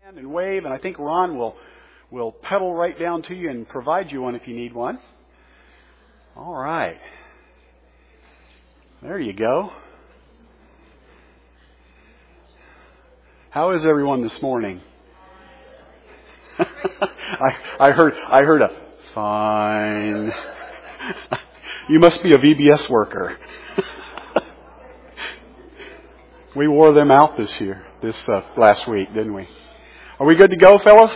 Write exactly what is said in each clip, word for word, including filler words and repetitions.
And wave, and I think Ron will will pedal right down to you and provide you one if you need one. All right. There you go. How is everyone this morning? I I heard I heard a fine. You must be a V B S worker. We wore them out this year, this uh, last week, didn't we? Are we good to go, fellas?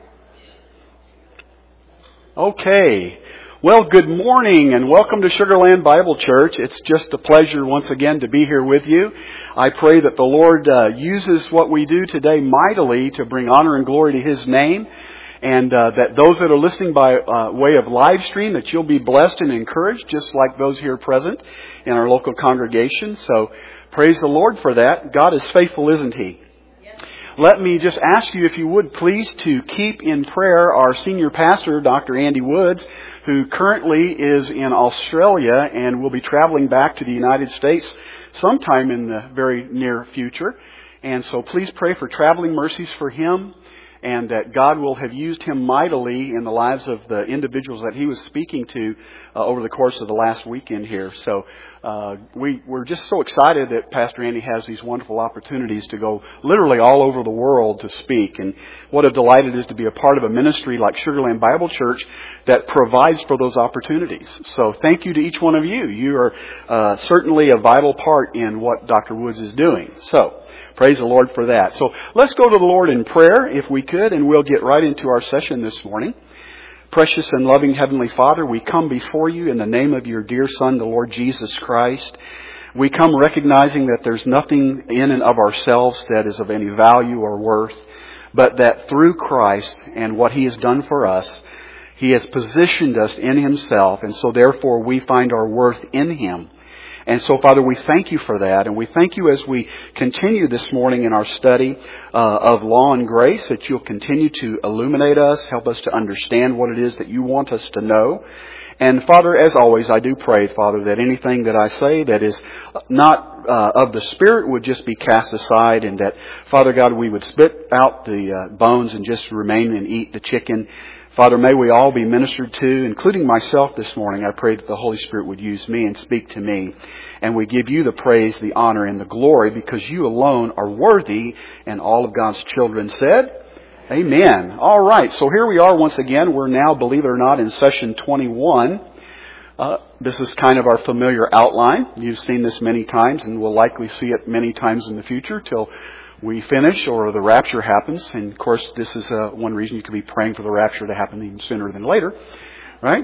Okay. Well, good morning and welcome to Sugar Land Bible Church. It's just a pleasure once again to be here with you. I pray that the Lord uh, uses what we do today mightily to bring honor and glory to His name, and uh, that those that are listening by uh, way of live stream, that you'll be blessed and encouraged, just like those here present in our local congregation. So praise the Lord for that. God is faithful, isn't He? Let me just ask you, if you would, please, to keep in prayer our senior pastor, Doctor Andy Woods, who currently is in Australia and will be traveling back to the United States sometime in the very near future. And so please pray for traveling mercies for him, and that God will have used him mightily in the lives of the individuals that he was speaking to uh, over the course of the last weekend here. So uh, we, we're just so excited that Pastor Andy has these wonderful opportunities to go literally all over the world to speak. And what a delight it is to be a part of a ministry like Sugar Land Bible Church that provides for those opportunities. So thank you to each one of you. You are uh, certainly a vital part in what Doctor Woods is doing. So praise the Lord for that. So let's go to the Lord in prayer, if we could, and we'll get right into our session this morning. Precious and loving Heavenly Father, we come before you in the name of your dear Son, the Lord Jesus Christ. We come recognizing that there's nothing in and of ourselves that is of any value or worth, but that through Christ and what He has done for us, He has positioned us in Himself, and so therefore we find our worth in Him. And so, Father, we thank you for that, and we thank you as we continue this morning in our study uh, of law and grace, that you'll continue to illuminate us, help us to understand what it is that you want us to know. And, Father, as always, I do pray, Father, that anything that I say that is not uh, of the Spirit would just be cast aside, and that, Father God, we would spit out the uh, bones and just remain and eat the chicken. Father, may we all be ministered to, including myself this morning. I pray that the Holy Spirit would use me and speak to me. And we give you the praise, the honor, and the glory, because you alone are worthy, and all of God's children said, Amen. All right, so here we are once again. We're now, believe it or not, in session twenty-one. Uh, this is kind of our familiar outline. You've seen this many times, and will likely see it many times in the future till we finish or the rapture happens. And of course, this is uh, one reason you could be praying for the rapture to happen even sooner than later, right?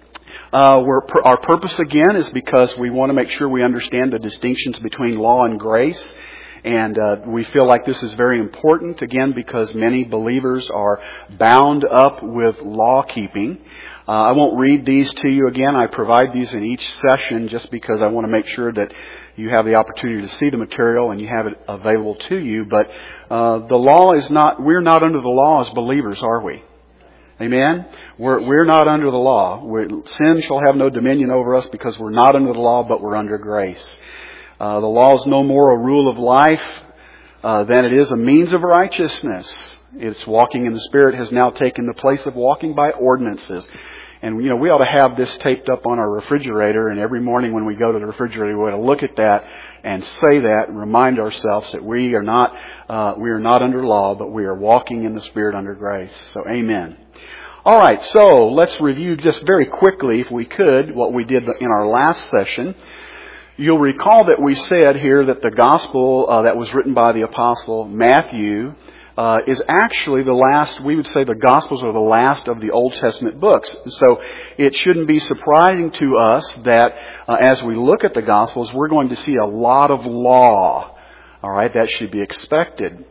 Uh, we're, our purpose again is because we want to make sure we understand the distinctions between law and grace. And uh, we feel like this is very important, again, because many believers are bound up with law keeping. Uh, I won't read these to you again. I provide these in each session just because I want to make sure that you have the opportunity to see the material and you have it available to you. But uh, the law is not, we're not under the law as believers, are we? Amen? We're, we're not under the law. We're, sin shall have no dominion over us because we're not under the law, but we're under grace. Uh, the law is no more a rule of life uh, than it is a means of righteousness. It's walking in the Spirit has now taken the place of walking by ordinances. And, you know, we ought to have this taped up on our refrigerator, and every morning when we go to the refrigerator, we ought to look at that and say that and remind ourselves that we are not, uh, we are not under law, but we are walking in the Spirit under grace. So, amen. All right, so let's review just very quickly, if we could, what we did in our last session. You'll recall that we said here that the gospel uh, that was written by the apostle Matthew uh, is actually the last, we would say the gospels are the last of the Old Testament books. So it shouldn't be surprising to us that uh, as we look at the gospels, we're going to see a lot of law. All right, that should be expected.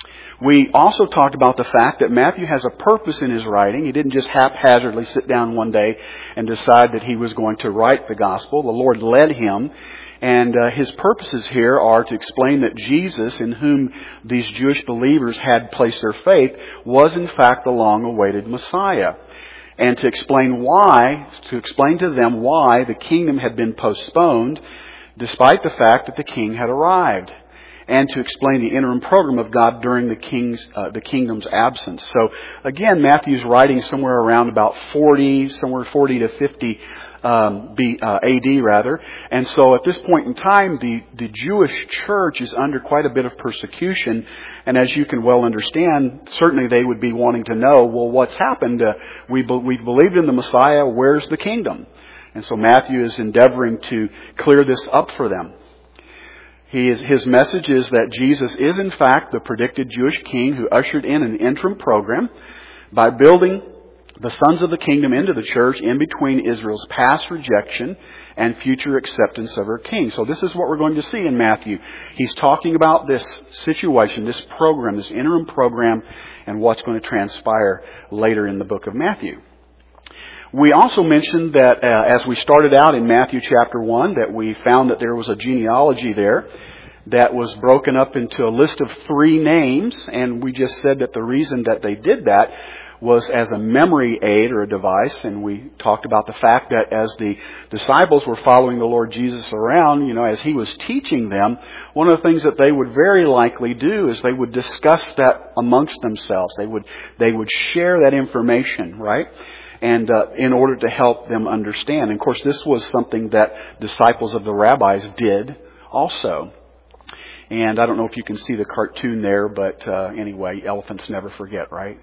We also talked about the fact that Matthew has a purpose in his writing. He didn't just haphazardly sit down one day and decide that he was going to write the gospel. The Lord led him. And uh, his purposes here are to explain that Jesus, in whom these Jewish believers had placed their faith, was in fact the long-awaited Messiah. And to explain why, to explain to them why the kingdom had been postponed, despite the fact that the king had arrived. and to explain the interim program of God during the king's uh, the kingdom's absence. So again, Matthew's writing somewhere around about forty, somewhere forty to fifty um, B, uh, A D rather. And so at this point in time, the the Jewish church is under quite a bit of persecution. And as you can well understand, certainly they would be wanting to know, well, what's happened? Uh, we be, we've believed in the Messiah. Where's the kingdom? And so Matthew is endeavoring to clear this up for them. He is, his message is that Jesus is in fact the predicted Jewish king who ushered in an interim program by building the sons of the kingdom into the church in between Israel's past rejection and future acceptance of her king. So this is what we're going to see in Matthew. He's talking about this situation, this program, this interim program, and what's going to transpire later in the book of Matthew. We also mentioned that uh, as we started out in Matthew chapter one, that we found that there was a genealogy there that was broken up into a list of three names, and we just said that the reason that they did that was as a memory aid or a device, and we talked about the fact that as the disciples were following the Lord Jesus around, you know, as He was teaching them, one of the things that they would very likely do is they would discuss that amongst themselves. They would they would share that information, right? And uh, in order to help them understand. And of course, this was something that disciples of the rabbis did also. And I don't know if you can see the cartoon there, but uh, anyway, elephants never forget, right?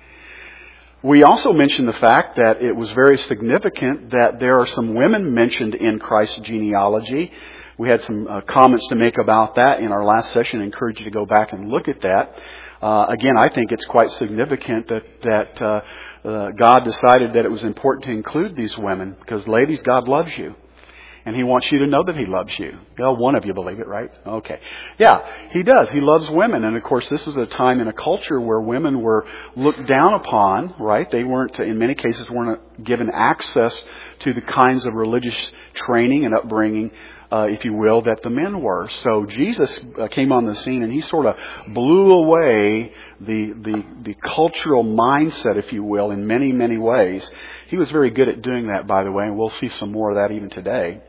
We also mentioned the fact that it was very significant that there are some women mentioned in Christ's genealogy. We had some uh, comments to make about that in our last session. I encourage you to go back and look at that. Uh, again, I think it's quite significant that that uh, uh, God decided that it was important to include these women because, ladies, God loves you. And He wants you to know that He loves you. Well, one of you believe it, right? Okay. Yeah, He does. He loves women. And of course, this was a time in a culture where women were looked down upon, right? They weren't, in many cases, weren't given access to the kinds of religious training and upbringing, uh, if you will, that the men were. So Jesus uh, came on the scene and He sort of blew away the, the, the cultural mindset, if you will, in many, many ways. He was very good at doing that, by the way, and we'll see some more of that even today.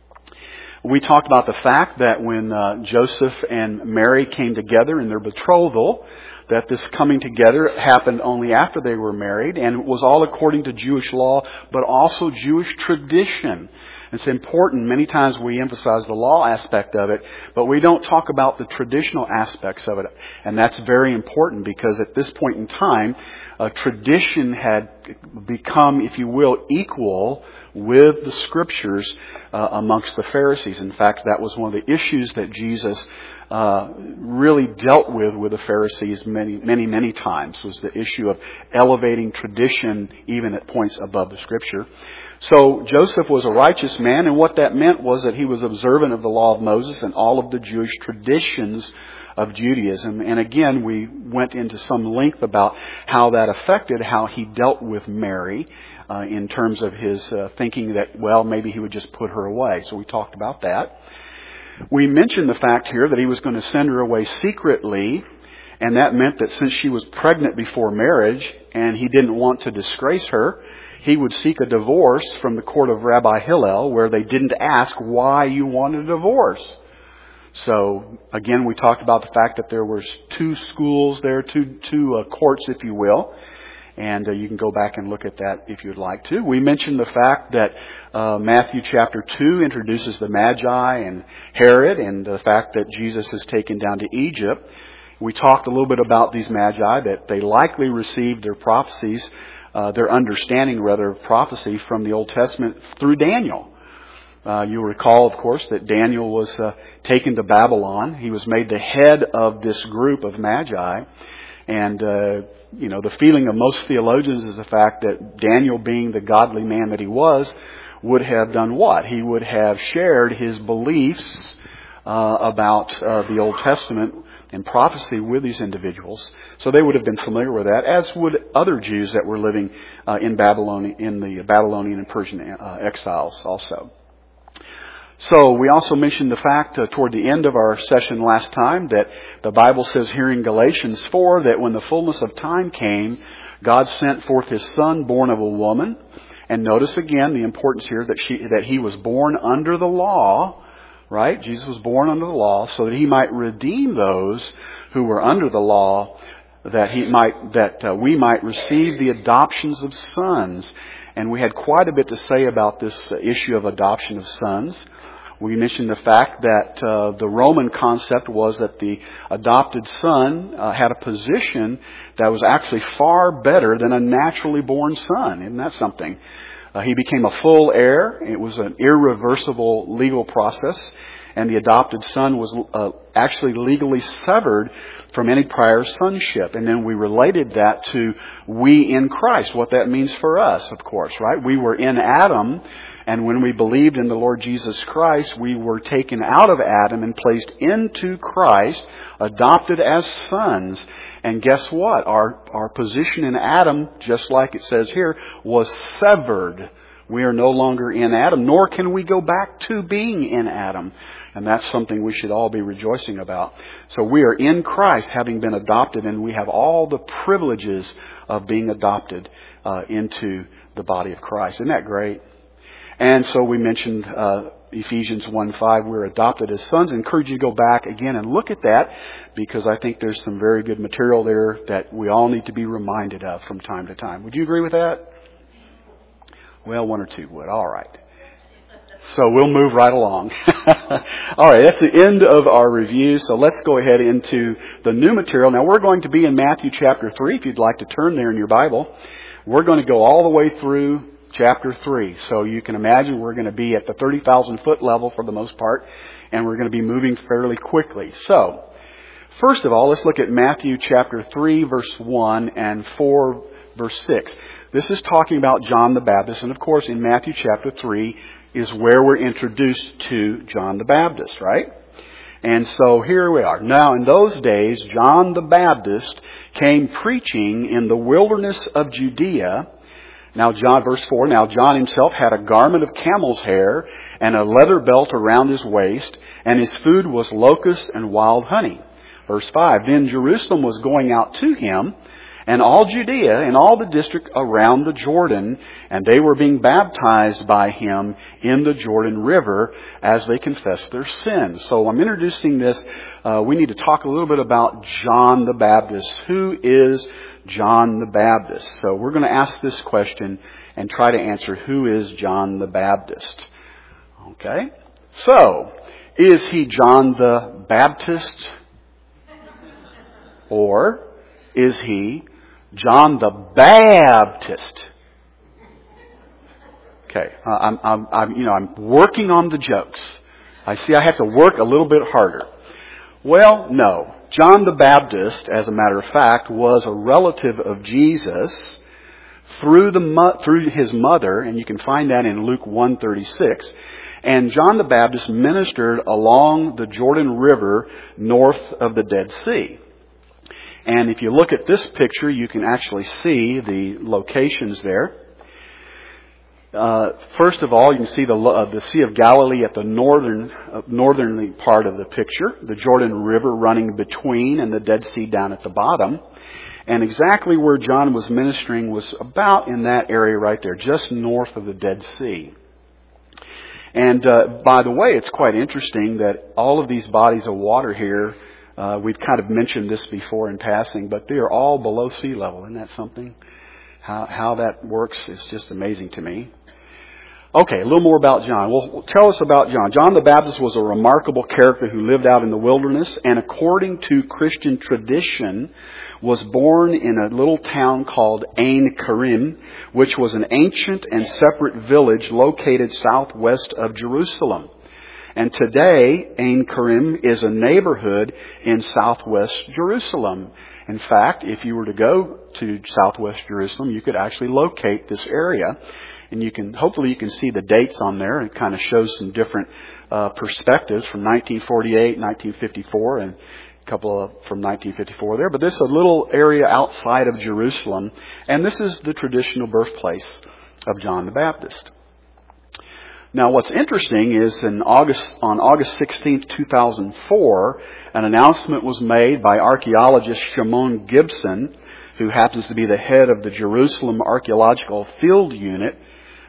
We talked about the fact that when uh, Joseph and Mary came together in their betrothal, that this coming together happened only after they were married, and it was all according to Jewish law, but also Jewish tradition. It's important. Many times we emphasize the law aspect of it, but we don't talk about the traditional aspects of it. And that's very important because at this point in time, uh, tradition had become, if you will, equal with the Scriptures uh, amongst the Pharisees. In fact, that was one of the issues that Jesus uh, really dealt with with the Pharisees many, many, many times, was the issue of elevating tradition even at points above the Scripture. So Joseph was a righteous man, and what that meant was that he was observant of the law of Moses and all of the Jewish traditions of Judaism. And again, we went into some length about how that affected how he dealt with Mary uh, in terms of his uh, thinking that, well, maybe he would just put her away. So we talked about that. We mentioned the fact here that he was going to send her away secretly, and that meant that since she was pregnant before marriage and he didn't want to disgrace her, he would seek a divorce from the court of Rabbi Hillel, where they didn't ask why you wanted a divorce. So, again, we talked about the fact that there was two schools there, two, two uh, courts, if you will. And uh, you can go back and look at that if you'd like to. We mentioned the fact that uh, Matthew chapter two introduces the Magi and Herod, and the fact that Jesus is taken down to Egypt. We talked a little bit about these Magi, that they likely received their prophecies, uh, their understanding, rather, of prophecy from the Old Testament through Daniel. Uh, you'll recall, of course, that Daniel was uh, taken to Babylon. He was made the head of this group of Magi. And, uh, you know, the feeling of most theologians is the fact that Daniel, being the godly man that he was, would have done what? He would have shared his beliefs uh, about uh, the Old Testament and prophecy with these individuals. So they would have been familiar with that, as would other Jews that were living uh, in Babylon, in the Babylonian and Persian uh, exiles also. So we also mentioned the fact uh, toward the end of our session last time that the Bible says here in Galatians four that when the fullness of time came, God sent forth His Son, born of a woman. And notice again the importance here that she that He was born under the law, right? Jesus was born under the law so that He might redeem those who were under the law, that He might, that uh, we might receive the adoptions of sons. And we had quite a bit to say about this uh, issue of adoption of sons. We mentioned the fact that uh, the Roman concept was that the adopted son uh, had a position that was actually far better than a naturally born son. Isn't that something? Uh, he became a full heir. It was an irreversible legal process. And the adopted son was uh, actually legally severed from any prior sonship. And then we related that to we in Christ, what that means for us, of course, right? We were in Adam, and when we believed in the Lord Jesus Christ, we were taken out of Adam and placed into Christ, adopted as sons. And guess what? Our, our position in Adam, just like it says here, was severed. We are no longer in Adam, nor can we go back to being in Adam. And that's something we should all be rejoicing about. So we are in Christ, having been adopted, and we have all the privileges of being adopted uh, into the body of Christ. Isn't that great? And so we mentioned uh, Ephesians one five, we're adopted as sons. I encourage you to go back again and look at that, because I think there's some very good material there that we all need to be reminded of from time to time. Would you agree with that? Well, one or two would. All right. So we'll move right along. All right, that's the end of our review. So let's go ahead into the new material. Now we're going to be in Matthew chapter three, if you'd like to turn there in your Bible. We're going to go all the way through chapter three. So you can imagine we're going to be at the thirty thousand foot level for the most part, and we're going to be moving fairly quickly. So, first of all, let's look at Matthew chapter three, verse one, and four, verse six. This is talking about John the Baptist, and of course in Matthew chapter three is where we're introduced to John the Baptist, right? And so here we are. Now in those days, John the Baptist came preaching in the wilderness of Judea. Now John, verse four, now John himself had a garment of camel's hair and a leather belt around his waist, and his food was locusts and wild honey. Verse five, then Jerusalem was going out to him, and all Judea and all the district around the Jordan, and they were being baptized by him in the Jordan River as they confessed their sins. So I'm introducing this. Uh, we need to talk a little bit about John the Baptist. Who is John the Baptist? So we're going to ask this question and try to answer, who is John the Baptist? Okay. So, is he John the Baptist? Or is he John the Baptist? Okay, uh, I'm, I'm, I'm, you know, I'm working on the jokes. I see I have to work a little bit harder. Well, no. John the Baptist, as a matter of fact, was a relative of Jesus through the through his mother, and you can find that in Luke one thirty-six. And John the Baptist ministered along the Jordan River north of the Dead Sea. And if you look at this picture, you can actually see the locations there. Uh, first of all, you can see the uh, the Sea of Galilee at the northern uh, northerly part of the picture, the Jordan River running between, and the Dead Sea down at the bottom. And exactly where John was ministering was about in that area right there, just north of the Dead Sea. And uh, by the way, it's quite interesting that all of these bodies of water here, Uh, we've kind of mentioned this before in passing, but they are all below sea level. Isn't that something? How, how that works is just amazing to me. Okay, a little more about John. Well, tell us about John. John the Baptist was a remarkable character who lived out in the wilderness, and according to Christian tradition, was born in a little town called Ain Karim, which was an ancient and separate village located southwest of Jerusalem. And today, Ain Karim is a neighborhood in southwest Jerusalem. In fact, if you were to go to southwest Jerusalem, you could actually locate this area. And you can, hopefully you can see the dates on there. It kind of shows some different uh, perspectives from nineteen forty-eight, nineteen fifty-four, and a couple of from nineteen fifty-four there. But this is a little area outside of Jerusalem. And this is the traditional birthplace of John the Baptist. Now, what's interesting is in August, on August sixteenth, two thousand four, an announcement was made by archaeologist Shimon Gibson, who happens to be the head of the Jerusalem Archaeological Field Unit,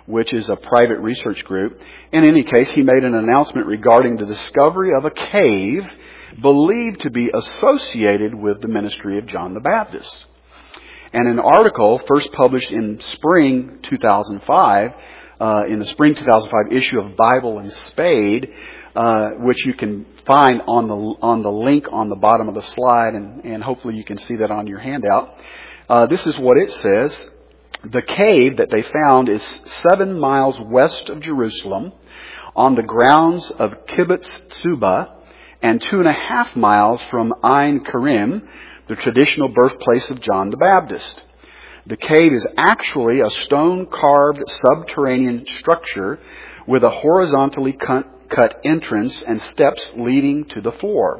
which is a private research group. In any case, he made an announcement regarding the discovery of a cave believed to be associated with the ministry of John the Baptist. And an article first published in spring two thousand five, uh, in the spring two thousand five issue of Bible and Spade, uh, which you can find on the on the link on the bottom of the slide, and, and hopefully you can see that on your handout. Uh, this is what it says. The cave that they found is seven miles west of Jerusalem, on the grounds of Kibbutz Tzuba, and two and a half miles from Ein Karim, the traditional birthplace of John the Baptist. The cave is actually a stone-carved subterranean structure with a horizontally cut entrance and steps leading to the floor.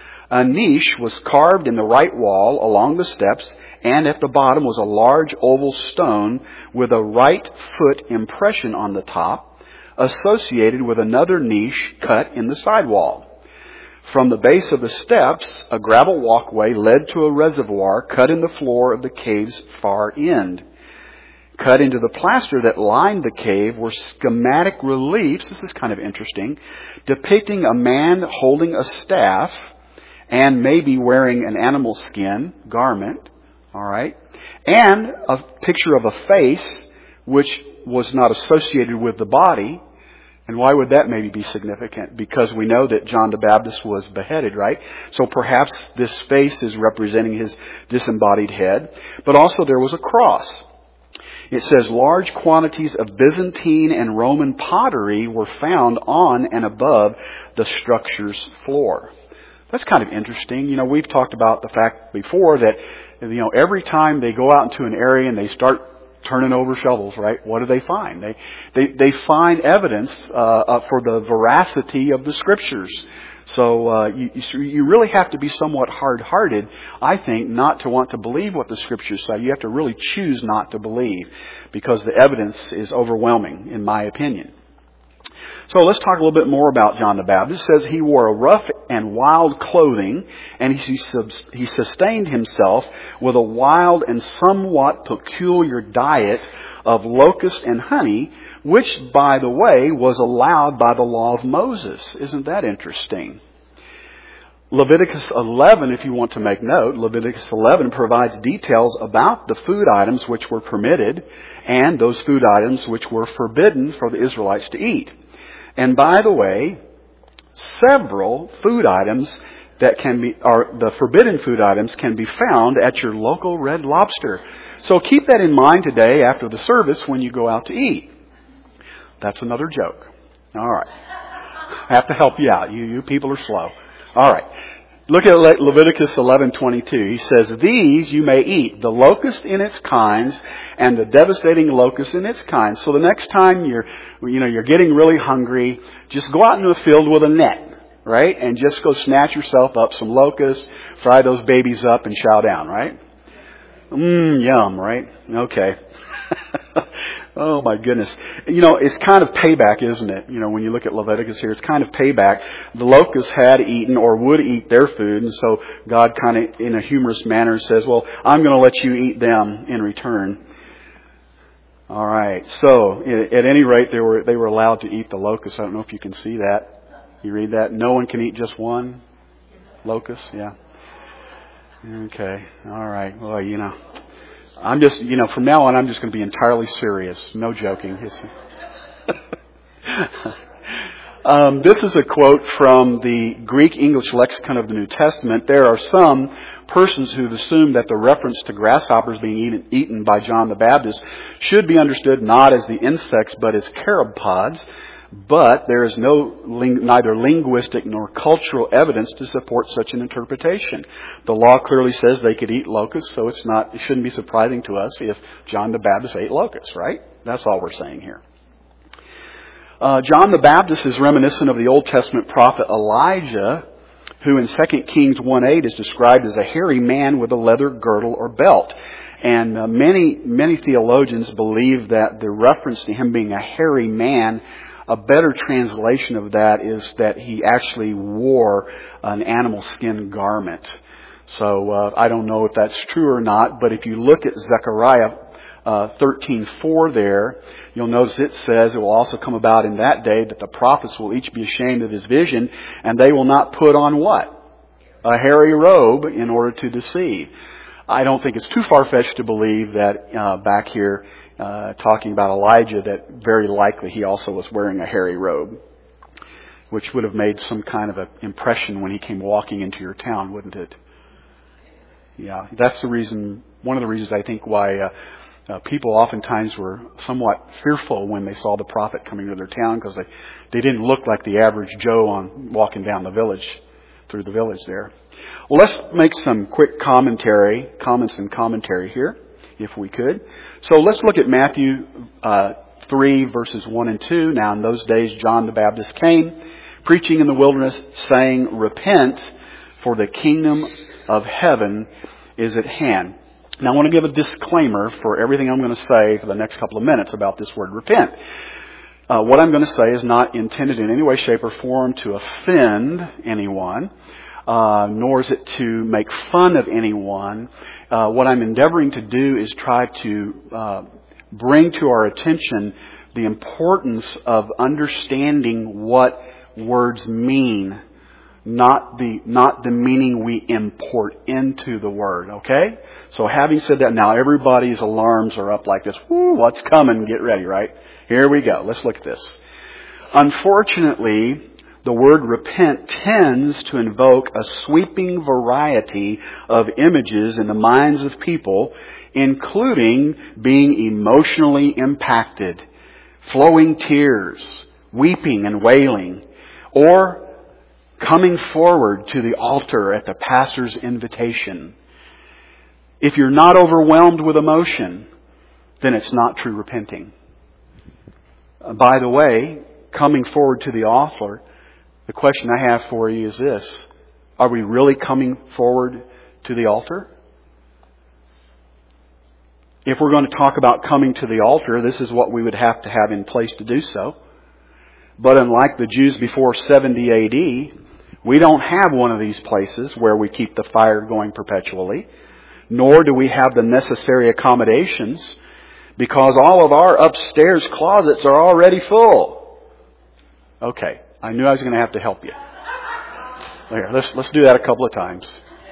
A niche was carved in the right wall along the steps, and at the bottom was a large oval stone with a right foot impression on the top, associated with another niche cut in the side wall. From the base of the steps, a gravel walkway led to a reservoir cut in the floor of the cave's far end. Cut into the plaster that lined the cave were schematic reliefs, this is kind of interesting, depicting a man holding a staff and maybe wearing an animal skin garment, all right, and a picture of a face which was not associated with the body. And why would that maybe be significant? Because we know that John the Baptist was beheaded, right? So perhaps this face is representing his disembodied head. But also there was a cross. It says large quantities of Byzantine and Roman pottery were found on and above the structure's floor. That's kind of interesting. You know, we've talked about the fact before that, you know, every time they go out into an area and they start turning over shovels, right? What do they find? They they, they find evidence uh, uh, for the veracity of the Scriptures. So uh, you you really have to be somewhat hard-hearted, I think, not to want to believe what the Scriptures say. You have to really choose not to believe, because the evidence is overwhelming, in my opinion. So let's talk a little bit more about John the Baptist. It says he wore a rough and wild clothing, and he, he sustained himself with a wild and somewhat peculiar diet of locust and honey, which, by the way, was allowed by the law of Moses. Isn't that interesting? Leviticus eleven, if you want to make note, Leviticus eleven provides details about the food items which were permitted and those food items which were forbidden for the Israelites to eat. And by the way, several food items that can be, or the forbidden food items can be found at your local Red Lobster. So keep that in mind today after the service when you go out to eat. That's another joke. All right. I have to help you out. You, you people are slow. All right. Look at Le- Leviticus eleven twenty-two. He says, "These you may eat, the locust in its kinds, and the devastating locust in its kinds." So the next time you're, you know, you're getting really hungry, just go out into the field with a net, right? And just go snatch yourself up some locusts, fry those babies up, and chow down, right? Mmm, yum, right? Okay. Oh my goodness. You know, it's kind of payback, isn't it? You know, when you look at Leviticus here, it's kind of payback. The locusts had eaten or would eat their food, and so God kind of, in a humorous manner, says, well, I'm going to let you eat them in return. All right. So, at any rate, they were they were allowed to eat the locusts. I don't know if you can see that. You read that? No one can eat just one locust? Yeah. Okay. All right. Well, you know. I'm just, you know, from now on, I'm just going to be entirely serious. No joking. um, this is a quote from the Greek-English lexicon of the New Testament. There are some persons who've assumed that the reference to grasshoppers being eaten, eaten by John the Baptist should be understood not as the insects, but as caropods. But there is no ling- neither linguistic nor cultural evidence to support such an interpretation. The law clearly says they could eat locusts, so it's not it shouldn't be surprising to us if John the Baptist ate locusts, right? That's all we're saying here. Uh, John the Baptist is reminiscent of the Old Testament prophet Elijah, who in Second Kings one eight is described as a hairy man with a leather girdle or belt. And uh, many many theologians believe that the reference to him being a hairy man, a better translation of that is that he actually wore an animal skin garment. So uh, I don't know if that's true or not, but if you look at Zechariah uh, thirteen four there, you'll notice it says, it will also come about in that day that the prophets will each be ashamed of his vision, and they will not put on what? A hairy robe in order to deceive. I don't think it's too far-fetched to believe that uh, back here, uh, talking about Elijah, that very likely he also was wearing a hairy robe, which would have made some kind of an impression when he came walking into your town, wouldn't it? Yeah, that's the reason, one of the reasons I think why uh, uh, people oftentimes were somewhat fearful when they saw the prophet coming to their town, because they, they didn't look like the average Joe on walking down the village, through the village there. Well, let's make some quick commentary, comments and commentary here, if we could. So let's look at Matthew uh, three, verses one and two. Now in those days John the Baptist came, preaching in the wilderness, saying, "Repent, for the kingdom of heaven is at hand." Now I want to give a disclaimer for everything I'm going to say for the next couple of minutes about this word repent. Uh, what I'm going to say is not intended in any way, shape, or form to offend anyone, uh, nor is it to make fun of anyone. Uh, what I'm endeavoring to do is try to uh, bring to our attention the importance of understanding what words mean, not the not the meaning we import into the word, okay? So having said that, now everybody's alarms are up like this. Woo, what's coming? Get ready, right? Here we go. Let's look at this. Unfortunately, the word repent tends to invoke a sweeping variety of images in the minds of people, including being emotionally impacted, flowing tears, weeping and wailing, or coming forward to the altar at the pastor's invitation. If you're not overwhelmed with emotion, then it's not true repenting. Uh, by the way, coming forward to the altar, the question I have for you is this: are we really coming forward to the altar? If we're going to talk about coming to the altar, this is what we would have to have in place to do so. But unlike the Jews before seventy A D, we don't have one of these places where we keep the fire going perpetually, nor do we have the necessary accommodations, because all of our upstairs closets are already full. Okay, I knew I was going to have to help you. Here, let's let's do that a couple of times.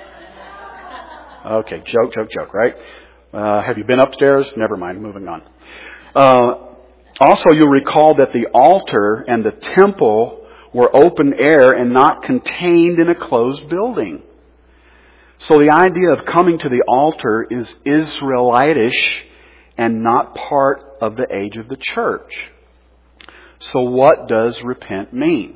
Okay, joke, joke, joke, right? Uh, have you been upstairs? Never mind, moving on. Uh, also, you'll recall that the altar and the temple were open air and not contained in a closed building. So the idea of coming to the altar is Israelitish and not part of the age of the church. So what does repent mean?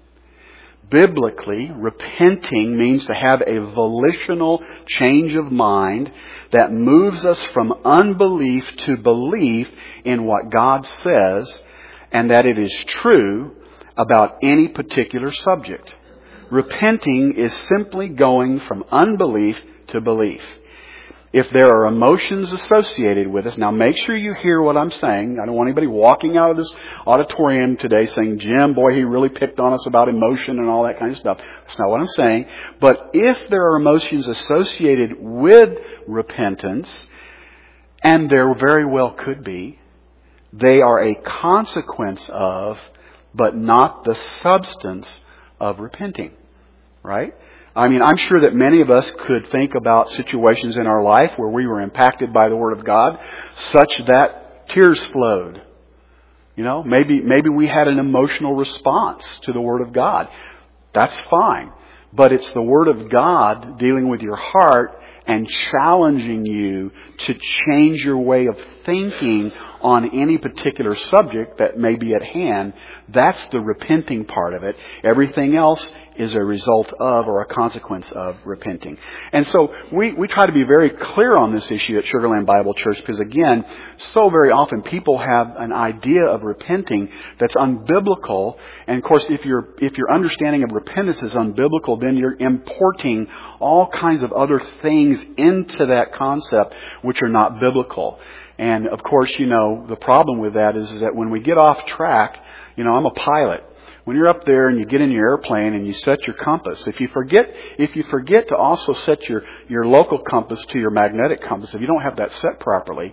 Biblically, repenting means to have a volitional change of mind that moves us from unbelief to belief in what God says and that it is true about any particular subject. Repenting is simply going from unbelief to belief. If there are emotions associated with us, now make sure you hear what I'm saying. I don't want anybody walking out of this auditorium today saying, "Jim, boy, he really picked on us about emotion and all that kind of stuff." That's not what I'm saying. But if there are emotions associated with repentance, and there very well could be, they are a consequence of, but not the substance of repenting. Right? I mean, I'm sure that many of us could think about situations in our life where we were impacted by the Word of God such that tears flowed. You know, maybe maybe we had an emotional response to the Word of God. That's fine. But it's the Word of God dealing with your heart and challenging you to change your way of thinking on any particular subject that may be at hand. That's the repenting part of it. Everything else is a result of or a consequence of repenting. And so we, we try to be very clear on this issue at Sugar Land Bible Church because, again, so very often people have an idea of repenting that's unbiblical. And, of course, if your if your understanding of repentance is unbiblical, then you're importing all kinds of other things into that concept which are not biblical. And, of course, you know, the problem with that is, is that when we get off track, you know, I'm a pilot. When you're up there and you get in your airplane and you set your compass, if you forget, if you forget to also set your, your local compass to your magnetic compass, if you don't have that set properly,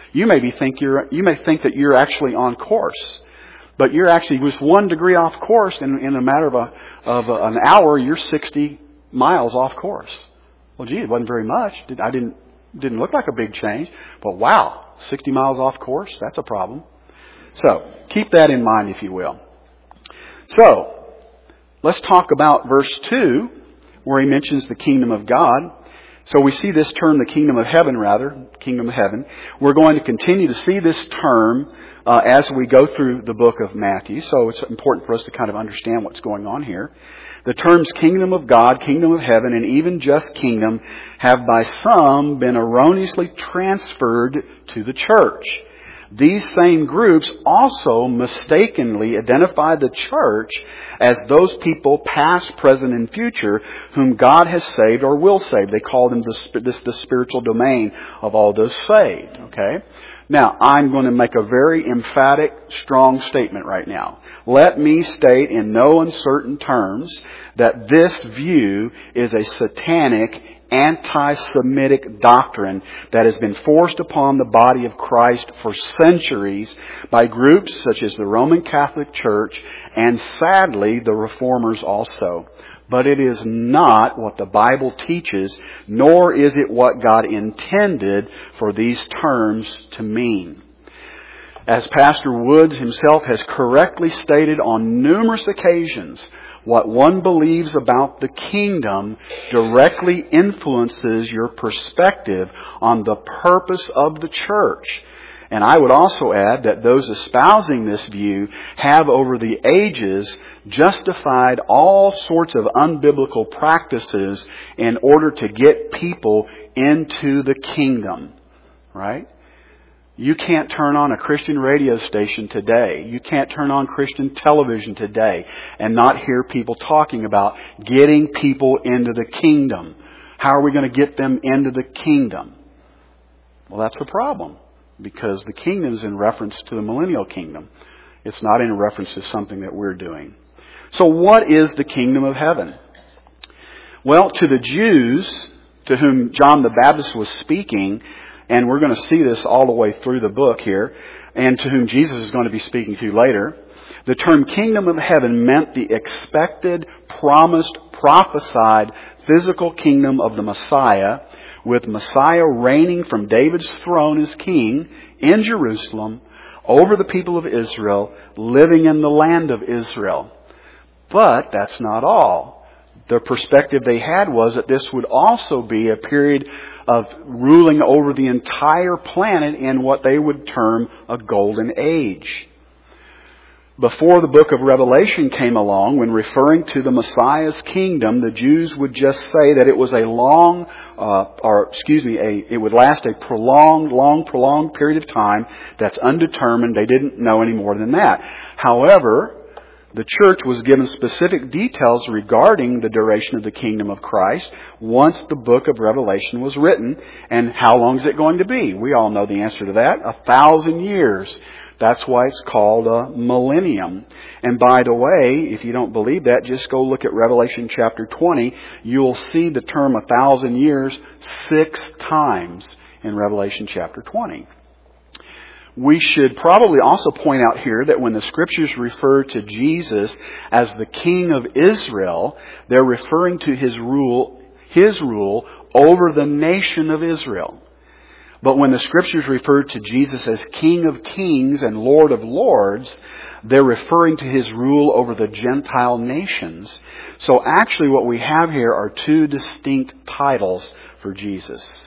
You may be think you're, you may think that you're actually on course, but you're actually just one degree off course, and in a matter of a, of a, an hour, you're sixty miles off course. Well, gee, it wasn't very much. I didn't, didn't look like a big change, but wow, sixty miles off course, that's a problem. So, keep that in mind, if you will. So, let's talk about verse two, where he mentions the kingdom of God. So we see this term, the kingdom of heaven, rather, kingdom of heaven. We're going to continue to see this term uh, as we go through the book of Matthew. So it's important for us to kind of understand what's going on here. The terms kingdom of God, kingdom of heaven, and even just kingdom have by some been erroneously transferred to the church. These same groups also mistakenly identify the church as those people, past, present, and future, whom God has saved or will save. They call them the, this, the spiritual domain of all those saved. Okay? Now, I'm going to make a very emphatic, strong statement right now. Let me state in no uncertain terms that this view is a satanic, anti-Semitic doctrine that has been forced upon the body of Christ for centuries by groups such as the Roman Catholic Church and, sadly, the Reformers also. But it is not what the Bible teaches, nor is it what God intended for these terms to mean. As Pastor Woods himself has correctly stated on numerous occasions, what one believes about the kingdom directly influences your perspective on the purpose of the church. And I would also add that those espousing this view have over the ages justified all sorts of unbiblical practices in order to get people into the kingdom. Right? You can't turn on a Christian radio station today. You can't turn on Christian television today and not hear people talking about getting people into the kingdom. How are we going to get them into the kingdom? Well, that's the problem, because the kingdom is in reference to the millennial kingdom. It's not in reference to something that we're doing. So what is the kingdom of heaven? Well, to the Jews to whom John the Baptist was speaking, and we're going to see this all the way through the book here, and to whom Jesus is going to be speaking to later, the term kingdom of heaven meant the expected, promised, prophesied physical kingdom of the Messiah, with Messiah reigning from David's throne as king in Jerusalem over the people of Israel, living in the land of Israel. But that's not all. The perspective they had was that this would also be a period of ruling over the entire planet in what they would term a golden age. Before the book of Revelation came along, when referring to the Messiah's kingdom, the Jews would just say that it was a long, uh, or excuse me, a, it would last a prolonged, long, prolonged period of time that's undetermined. They didn't know any more than that. However, the church was given specific details regarding the duration of the kingdom of Christ once the book of Revelation was written. And how long is it going to be? We all know the answer to that. A thousand years. That's why it's called a millennium. And by the way, if you don't believe that, just go look at Revelation chapter twenty. You'll see the term a thousand years six times in Revelation chapter twenty. We should probably also point out here that when the Scriptures refer to Jesus as the King of Israel, they're referring to His rule, His rule over the nation of Israel. But when the Scriptures refer to Jesus as King of Kings and Lord of Lords, they're referring to His rule over the Gentile nations. So actually what we have here are two distinct titles for Jesus.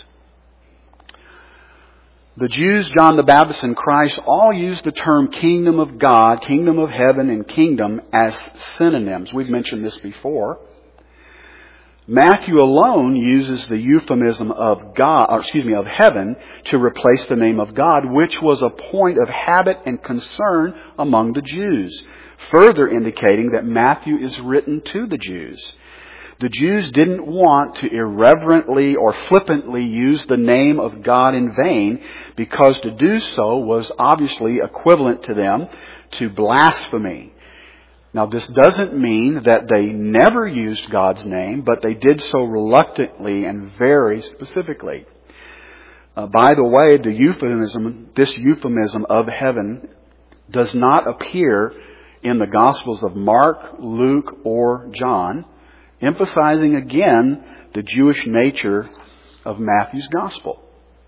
The Jews, John the Baptist, and Christ all use the term kingdom of God, kingdom of heaven, and kingdom as synonyms. We've mentioned this before. Matthew alone uses the euphemism of God, or excuse me, of heaven to replace the name of God, which was a point of habit and concern among the Jews, further indicating that Matthew is written to the Jews. The Jews didn't want to irreverently or flippantly use the name of God in vain, because to do so was obviously equivalent to them to blasphemy. Now, this doesn't mean that they never used God's name, but they did so reluctantly and very specifically. Uh, by the way, the euphemism, this euphemism of heaven does not appear in the Gospels of Mark, Luke, or John, emphasizing again the Jewish nature of Matthew's Gospel.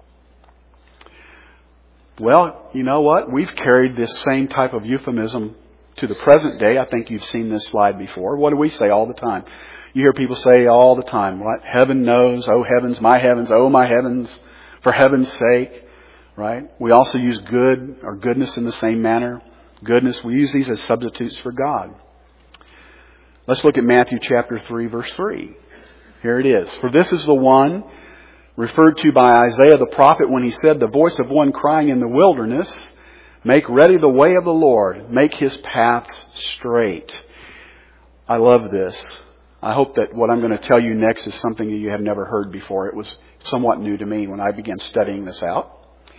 Well, you know what? We've carried this same type of euphemism to the present day. I think you've seen this slide before. What do we say all the time? You hear people say all the time, what? Heaven knows, oh heavens, my heavens, oh my heavens, for heaven's sake, right? We also use good or goodness in the same manner. Goodness, we use these as substitutes for God. Let's look at Matthew chapter three, verse three. Here it is. For this is the one referred to by Isaiah the prophet when he said, the voice of one crying in the wilderness, make ready the way of the Lord, make His paths straight. I love this. I hope that what I'm going to tell you next is something that you have never heard before. It was somewhat new to me when I began studying this out.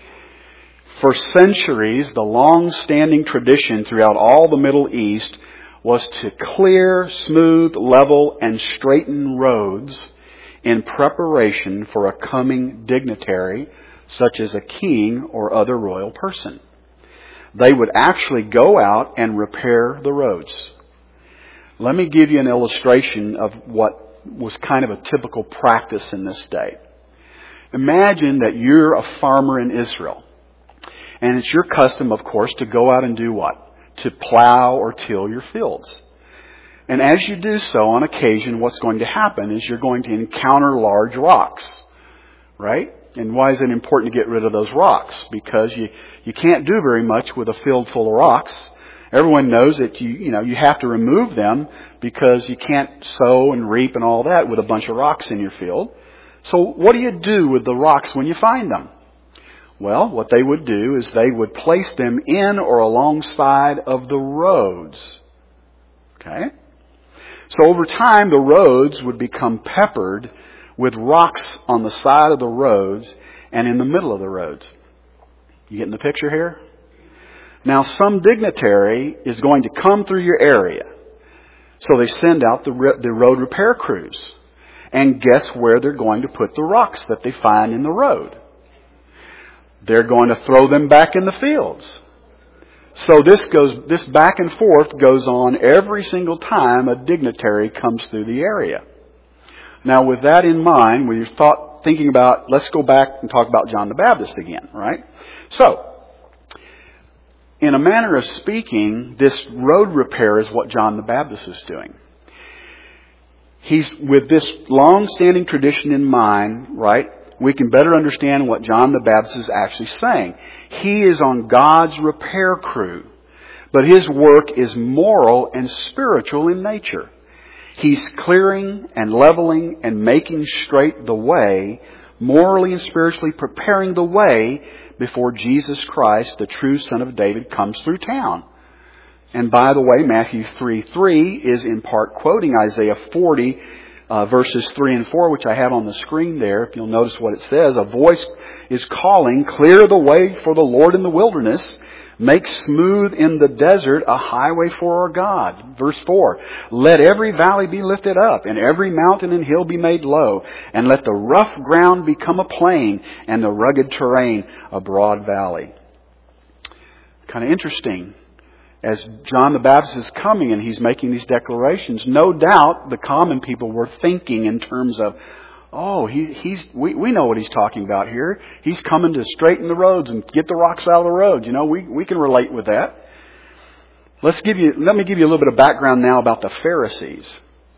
For centuries, the long-standing tradition throughout all the Middle East was to clear, smooth, level, and straighten roads in preparation for a coming dignitary, such as a king or other royal person. They would actually go out and repair the roads. Let me give you an illustration of what was kind of a typical practice in this day. Imagine that you're a farmer in Israel. And it's your custom, of course, to go out and do what? To plow or till your fields. And as you do so, on occasion, what's going to happen is you're going to encounter large rocks. Right? And why is it important to get rid of those rocks? Because you, you can't do very much with a field full of rocks. Everyone knows that you, you know, you have to remove them because you can't sow and reap and all that with a bunch of rocks in your field. So what do you do with the rocks when you find them? Well, what they would do is they would place them in or alongside of the roads. Okay? So over time, the roads would become peppered with rocks on the side of the roads and in the middle of the roads. You getting the picture here? Now, some dignitary is going to come through your area. So they send out the, re- the road repair crews. And guess where they're going to put the rocks that they find in the road? They're going to throw them back in the fields. So this goes, this back and forth goes on every single time a dignitary comes through the area. Now, with that in mind, we thought, thinking about, let's go back and talk about John the Baptist again, right? So, in a manner of speaking, this road repair is what John the Baptist is doing. He's, with this long-standing tradition in mind, right, we can better understand what John the Baptist is actually saying. He is on God's repair crew, but his work is moral and spiritual in nature. He's clearing and leveling and making straight the way, morally and spiritually preparing the way before Jesus Christ, the true Son of David, comes through town. And by the way, Matthew three three is in part quoting Isaiah forty, uh, verses three and four, which I have on the screen there. If you'll notice what it says, a voice is calling, clear the way for the Lord in the wilderness, make smooth in the desert a highway for our God. Verse four, let every valley be lifted up, and every mountain and hill be made low, and let the rough ground become a plain, and the rugged terrain a broad valley. Kind of interesting. As John the Baptist is coming and he's making these declarations, no doubt the common people were thinking in terms of, oh, he, he's we, we know what he's talking about here. He's coming to straighten the roads and get the rocks out of the road. You know, we, we can relate with that. Let's give you, let me give you a little bit of background now about the Pharisees.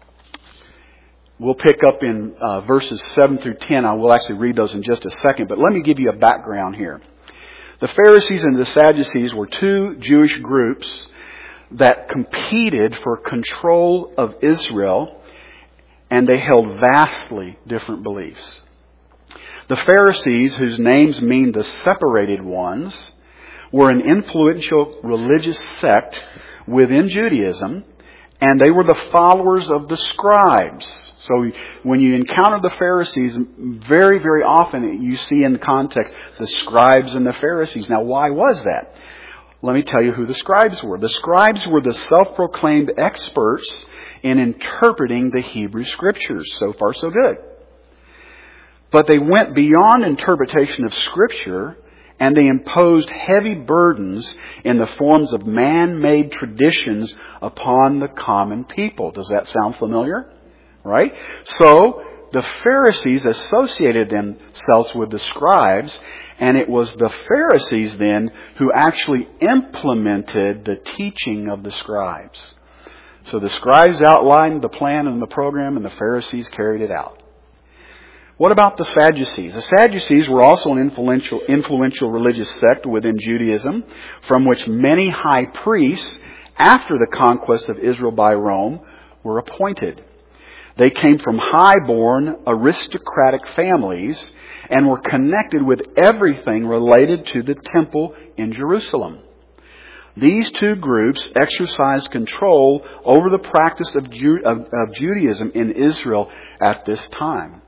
We'll pick up in uh, verses seven through ten. I will actually read those in just a second, but let me give you a background here. The Pharisees and the Sadducees were two Jewish groups that competed for control of Israel, and they held vastly different beliefs. The Pharisees, whose names mean the separated ones, were an influential religious sect within Judaism, and they were the followers of the scribes. So when you encounter the Pharisees, very, very often you see in the context the scribes and the Pharisees. Now, why was that? Let me tell you who the scribes were. The scribes were the self-proclaimed experts in interpreting the Hebrew Scriptures. So far, so good. But they went beyond interpretation of Scripture, and they imposed heavy burdens in the forms of man-made traditions upon the common people. Does that sound familiar? Right? So, the Pharisees associated themselves with the scribes, and it was the Pharisees then who actually implemented the teaching of the scribes. So the scribes outlined the plan and the program, and the Pharisees carried it out. What about the Sadducees? The Sadducees were also an influential, influential religious sect within Judaism, from which many high priests, after the conquest of Israel by Rome, were appointed. They came from high-born, aristocratic families and were connected with everything related to the temple in Jerusalem. These two groups exercised control over the practice of, Ju- of, of Judaism in Israel at this time.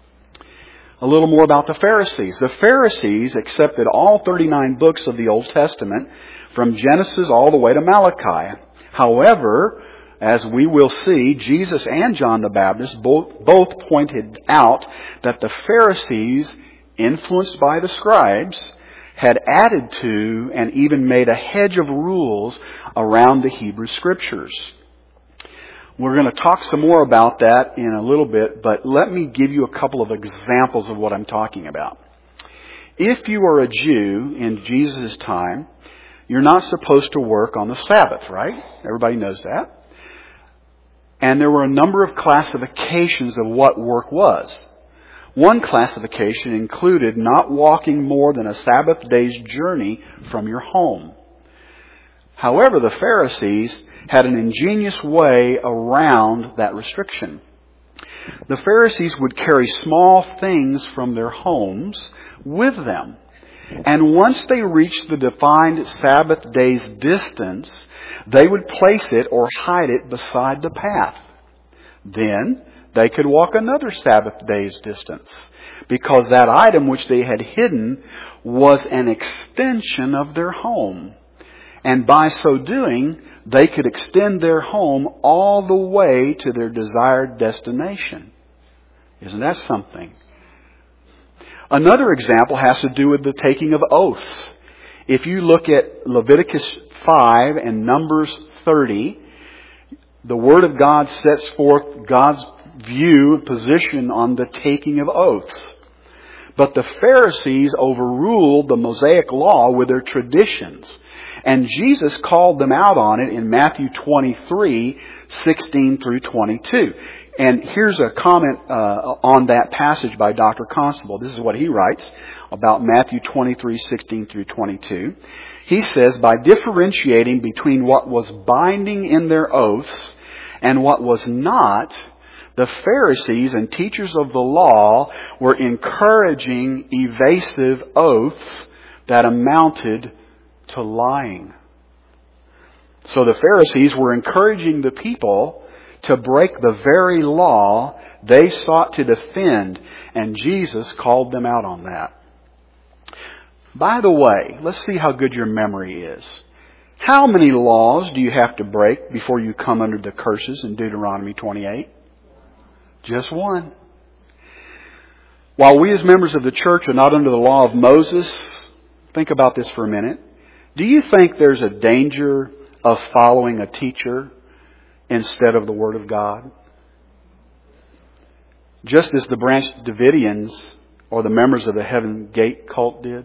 A little more about the Pharisees. The Pharisees accepted all thirty-nine books of the Old Testament, from Genesis all the way to Malachi. However, as we will see, Jesus and John the Baptist both, both pointed out that the Pharisees, influenced by the scribes, had added to and even made a hedge of rules around the Hebrew Scriptures. We're going to talk some more about that in a little bit, but let me give you a couple of examples of what I'm talking about. If you are a Jew in Jesus' time, you're not supposed to work on the Sabbath, right? Everybody knows that. And there were a number of classifications of what work was. One classification included not walking more than a Sabbath day's journey from your home. However, the Pharisees had an ingenious way around that restriction. The Pharisees would carry small things from their homes with them. And once they reached the defined Sabbath day's distance, they would place it or hide it beside the path. Then they could walk another Sabbath day's distance, because that item which they had hidden was an extension of their home. And by so doing, they could extend their home all the way to their desired destination. Isn't that something? Another example has to do with the taking of oaths. If you look at Leviticus five and Numbers thirty, the Word of God sets forth God's view, position on the taking of oaths. But the Pharisees overruled the Mosaic law with their traditions. And Jesus called them out on it in Matthew twenty-three, sixteen through twenty-two. And here's a comment uh, on that passage by Doctor Constable. This is what he writes about Matthew twenty-three, sixteen through twenty-two. He says, by differentiating between what was binding in their oaths and what was not, the Pharisees and teachers of the law were encouraging evasive oaths that amounted to lying. So the Pharisees were encouraging the people to break the very law they sought to defend, and Jesus called them out on that. By the way, let's see how good your memory is. How many laws do you have to break before you come under the curses in Deuteronomy twenty-eight? Just one. While we as members of the church are not under the law of Moses, think about this for a minute. Do you think there's a danger of following a teacher instead of the Word of God? Just as the Branch Davidians or the members of the Heaven Gate cult did.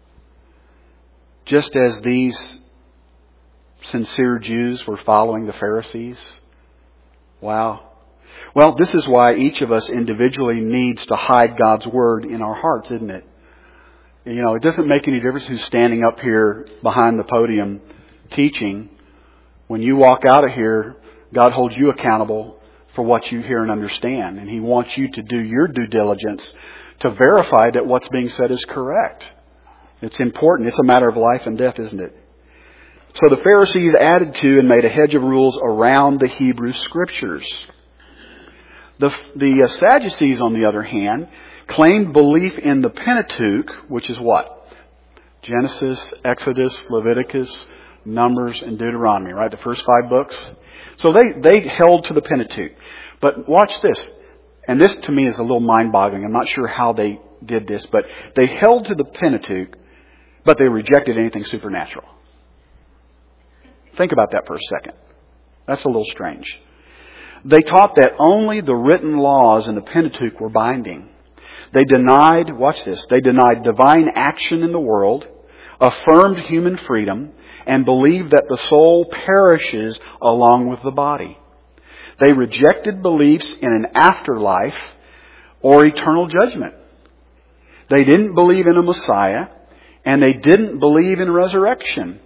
Just as these sincere Jews were following the Pharisees. Wow. Well, this is why each of us individually needs to hide God's Word in our hearts, isn't it? You know, it doesn't make any difference who's standing up here behind the podium teaching. When you walk out of here, God holds you accountable for what you hear and understand. And He wants you to do your due diligence to verify that what's being said is correct. It's important. It's a matter of life and death, isn't it? So the Pharisees added to and made a hedge of rules around the Hebrew Scriptures. The, the uh, Sadducees, on the other hand, claimed belief in the Pentateuch, which is what? Genesis, Exodus, Leviticus, Numbers, and Deuteronomy, right? The first five books. So they, they held to the Pentateuch. But watch this. and this to me is a little mind-boggling. I'm not sure how they did this, but they held to the Pentateuch, but they rejected anything supernatural. Think about that for a second. That's a little strange. They taught that only the written laws in the Pentateuch were binding. They denied, watch this, they denied divine action in the world, affirmed human freedom, and believed that the soul perishes along with the body. They rejected beliefs in an afterlife or eternal judgment. They didn't believe in a Messiah, and they didn't believe in resurrection.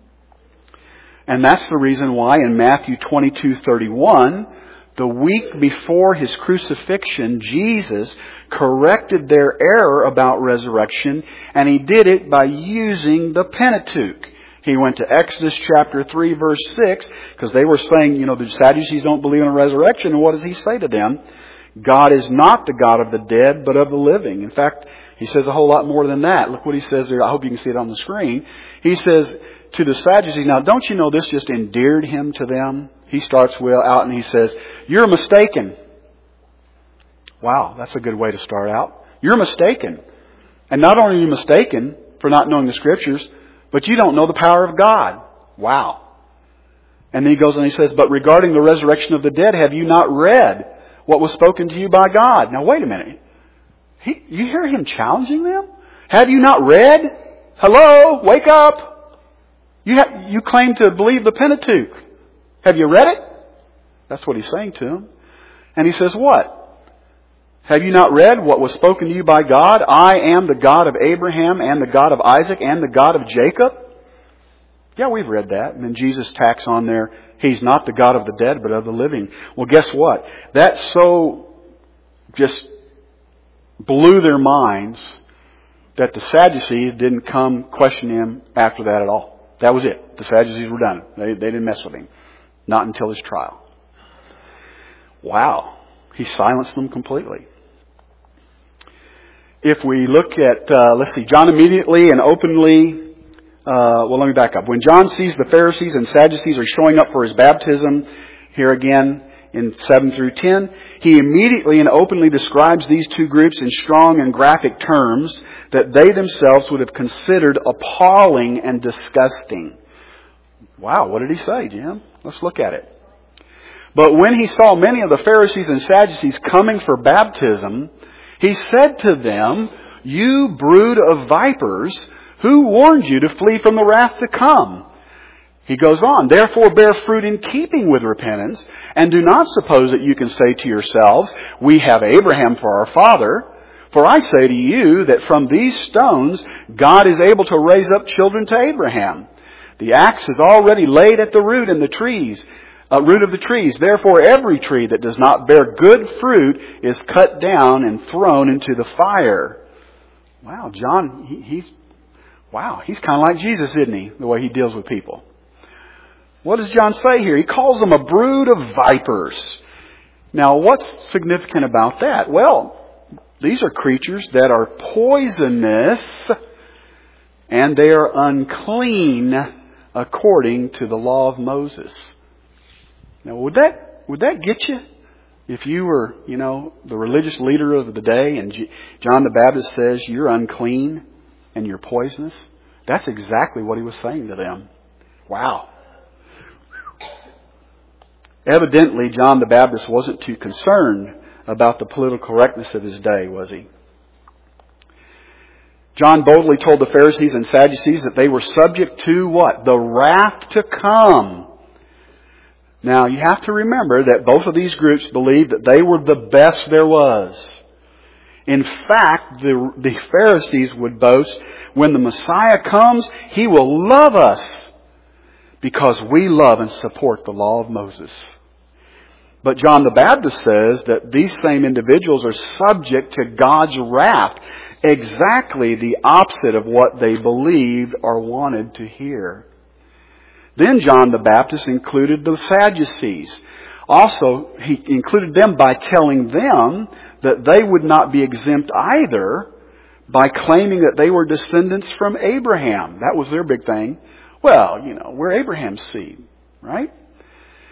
And that's the reason why in Matthew twenty-two thirty-one, the week before His crucifixion, Jesus corrected their error about resurrection, and He did it by using the Pentateuch. He went to Exodus chapter three, verse six, because they were saying, you know, the Sadducees don't believe in a resurrection. And what does He say to them? God is not the God of the dead, but of the living. In fact, He says a whole lot more than that. Look what He says there. I hope you can see it on the screen. He says to the Sadducees, now don't you know this just endeared Him to them? He starts well out and he says, you're mistaken. Wow, that's a good way to start out. You're mistaken. And not only are you mistaken for not knowing the Scriptures, but you don't know the power of God. Wow. And then he goes and he says, but regarding the resurrection of the dead, have you not read what was spoken to you by God? Now wait a minute. He, you hear him challenging them? Have you not read? Hello, wake up. You, ha- you claim to believe the Pentateuch. Have you read it? That's what he's saying to them. And he says what? Have you not read what was spoken to you by God? I am the God of Abraham and the God of Isaac and the God of Jacob. Yeah, we've read that. And then Jesus tacks on there, He's not the God of the dead, but of the living. Well, guess what? That so just blew their minds that the Sadducees didn't come question Him after that at all. That was it. The Sadducees were done. They, they didn't mess with Him. Not until His trial. Wow. He silenced them completely. If we look at, uh, let's see, John immediately and openly, uh, well, let me back up. When John sees the Pharisees and Sadducees are showing up for his baptism, here again in seven through ten, he immediately and openly describes these two groups in strong and graphic terms that they themselves would have considered appalling and disgusting. Wow, what did he say, Jim? Let's look at it. But when he saw many of the Pharisees and Sadducees coming for baptism, he said to them, you brood of vipers, who warned you to flee from the wrath to come? He goes on, therefore bear fruit in keeping with repentance, and do not suppose that you can say to yourselves, we have Abraham for our father. For I say to you that from these stones God is able to raise up children to Abraham. The axe is already laid at the root in the trees, uh, root of the trees. Therefore every tree that does not bear good fruit is cut down and thrown into the fire. Wow, John, he, he's, wow, he's kind of like Jesus, isn't he? The way he deals with people. What does John say here? He calls them a brood of vipers. Now, what's significant about that? Well, these are creatures that are poisonous and they are unclean according to the law of Moses. Now, would that would that get you? If you were, you know, the religious leader of the day and John the Baptist says you're unclean and you're poisonous, that's exactly what he was saying to them. Wow. Evidently, John the Baptist wasn't too concerned about the political correctness of his day, was he? John boldly told the Pharisees and Sadducees that they were subject to what? The wrath to come. Now, you have to remember that both of these groups believed that they were the best there was. In fact, the, the Pharisees would boast, when the Messiah comes, He will love us because we love and support the law of Moses. But John the Baptist says that these same individuals are subject to God's wrath. Exactly the opposite of what they believed or wanted to hear. Then John the Baptist included the Sadducees. Also, he included them by telling them that they would not be exempt either by claiming that they were descendants from Abraham. That was their big thing. Well, you know, we're Abraham's seed, right?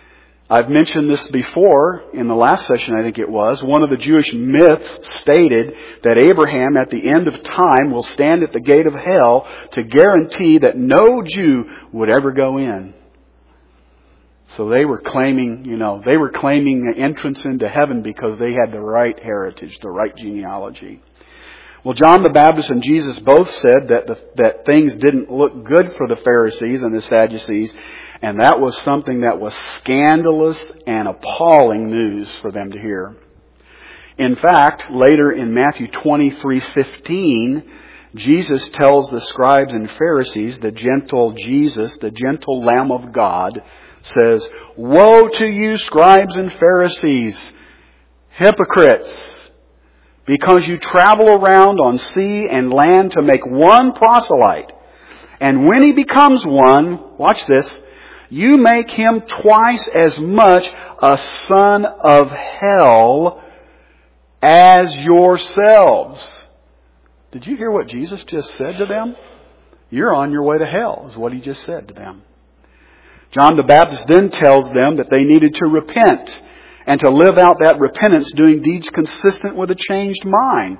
I've mentioned this before in the last session, I think it was. One of the Jewish myths stated that Abraham at the end of time will stand at the gate of hell to guarantee that no Jew would ever go in. So they were claiming, you know, they were claiming an entrance into heaven because they had the right heritage, the right genealogy. Well, John the Baptist and Jesus both said that the, that things didn't look good for the Pharisees and the Sadducees, and that was something that was scandalous and appalling news for them to hear. In fact, later in Matthew twenty-three fifteen, Jesus tells the scribes and Pharisees, the gentle Jesus, the gentle Lamb of God, says, "Woe to you, scribes and Pharisees, hypocrites! Because you travel around on sea and land to make one proselyte. And when he becomes one," watch this, "you make him twice as much a son of hell as yourselves." Did you hear what Jesus just said to them? You're on your way to hell, is what he just said to them. John the Baptist then tells them that they needed to repent and to live out that repentance doing deeds consistent with a changed mind.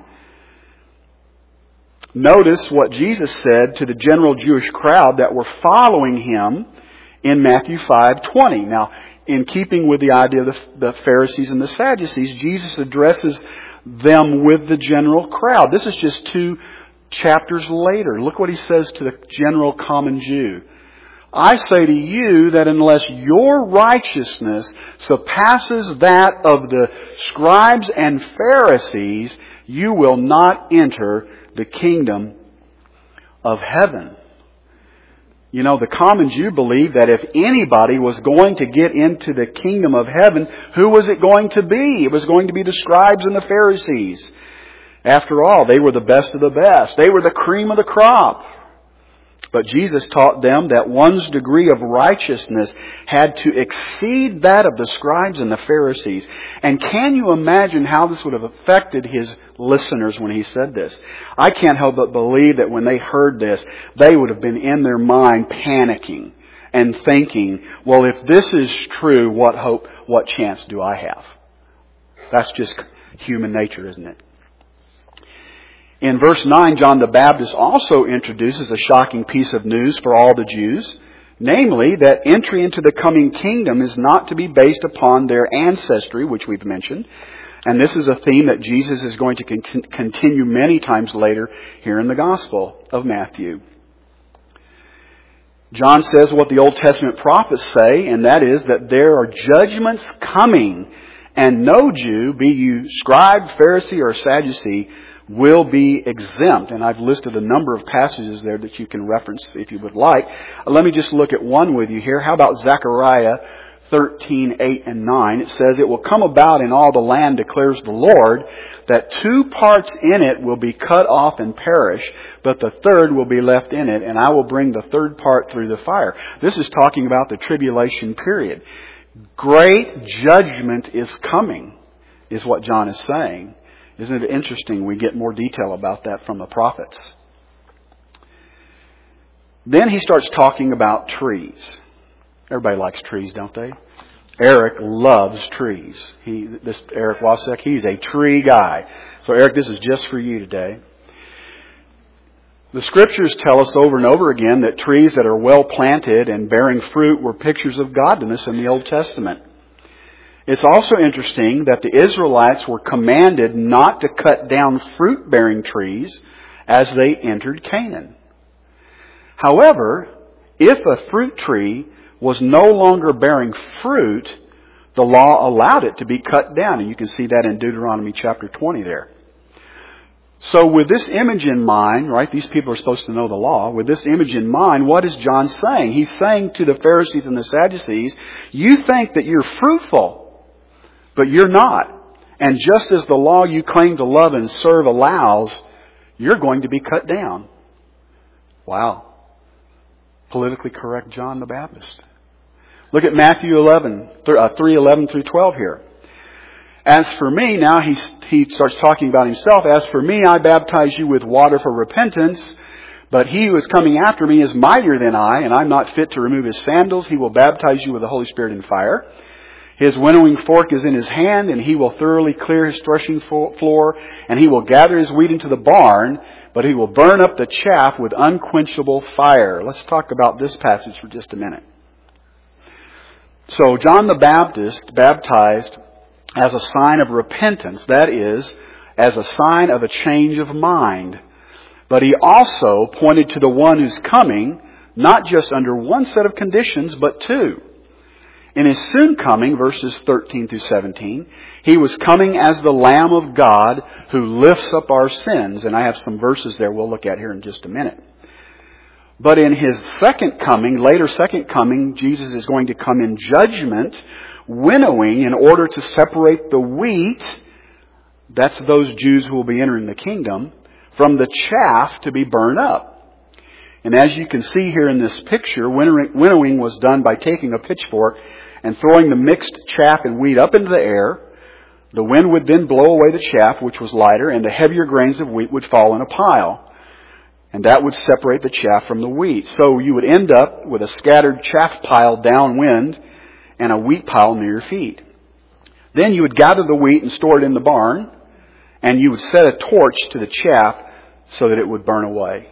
Notice what Jesus said to the general Jewish crowd that were following him in Matthew five twenty. Now, in keeping with the idea of the, the Pharisees and the Sadducees, Jesus addresses them with the general crowd. This is just two chapters later. Look what he says to the general common Jew. "I say to you that unless your righteousness surpasses that of the scribes and Pharisees, you will not enter the kingdom of heaven." You know, the common Jew believed that if anybody was going to get into the kingdom of heaven, who was it going to be? It was going to be the scribes and the Pharisees. After all, they were the best of the best. They were the cream of the crop. But Jesus taught them that one's degree of righteousness had to exceed that of the scribes and the Pharisees. And can you imagine how this would have affected his listeners when he said this? I can't help but believe that when they heard this, they would have been in their mind panicking and thinking, well, if this is true, what hope, what chance do I have? That's just human nature, isn't it? In verse nine, John the Baptist also introduces a shocking piece of news for all the Jews, namely that entry into the coming kingdom is not to be based upon their ancestry, which we've mentioned. And this is a theme that Jesus is going to con- continue many times later here in the Gospel of Matthew. John says what the Old Testament prophets say, and that is that there are judgments coming, and no Jew, be you scribe, Pharisee, or Sadducee, will be exempt. And I've listed a number of passages there that you can reference if you would like. Let me just look at one with you here. How about Zechariah thirteen, eight and nine? It says, "It will come about in all the land, declares the Lord, that two parts in it will be cut off and perish, but the third will be left in it, and I will bring the third part through the fire." This is talking about the tribulation period. Great judgment is coming, is what John is saying. Isn't it interesting? We get more detail about that from the prophets. Then he starts talking about trees. Everybody likes trees, don't they? Eric loves trees. He, this Eric Wasek, he's a tree guy. So Eric, this is just for you today. The Scriptures tell us over and over again that trees that are well planted and bearing fruit were pictures of godliness in the Old Testament. It's also interesting that the Israelites were commanded not to cut down fruit-bearing trees as they entered Canaan. However, if a fruit tree was no longer bearing fruit, the law allowed it to be cut down. And you can see that in Deuteronomy chapter twenty there. So with this image in mind, right, these people are supposed to know the law. With this image in mind, what is John saying? He's saying to the Pharisees and the Sadducees, you think that you're fruitful, but you're not. And just as the law you claim to love and serve allows, you're going to be cut down. Wow. Politically correct John the Baptist. Look at Matthew eleven, three eleven through twelve here. As for me, now he, he starts talking about himself. As for me, I baptize you with water for repentance. But he who is coming after me is mightier than I, and I'm not fit to remove his sandals. He will baptize you with the Holy Spirit and fire. His winnowing fork is in his hand, and he will thoroughly clear his threshing floor, and he will gather his wheat into the barn, but he will burn up the chaff with unquenchable fire. Let's talk about this passage for just a minute. So John the Baptist baptized as a sign of repentance, that is, as a sign of a change of mind. But he also pointed to the one who's coming, not just under one set of conditions, but two. In his soon coming, verses thirteen through seventeen, he was coming as the Lamb of God who lifts up our sins. And I have some verses there we'll look at here in just a minute. But in his second coming, later second coming, Jesus is going to come in judgment, winnowing in order to separate the wheat, that's those Jews who will be entering the kingdom, from the chaff to be burned up. And as you can see here in this picture, winnowing was done by taking a pitchfork and throwing the mixed chaff and wheat up into the air. The wind would then blow away the chaff, which was lighter, and the heavier grains of wheat would fall in a pile. And that would separate the chaff from the wheat. So you would end up with a scattered chaff pile downwind and a wheat pile near your feet. Then you would gather the wheat and store it in the barn, and you would set a torch to the chaff so that it would burn away.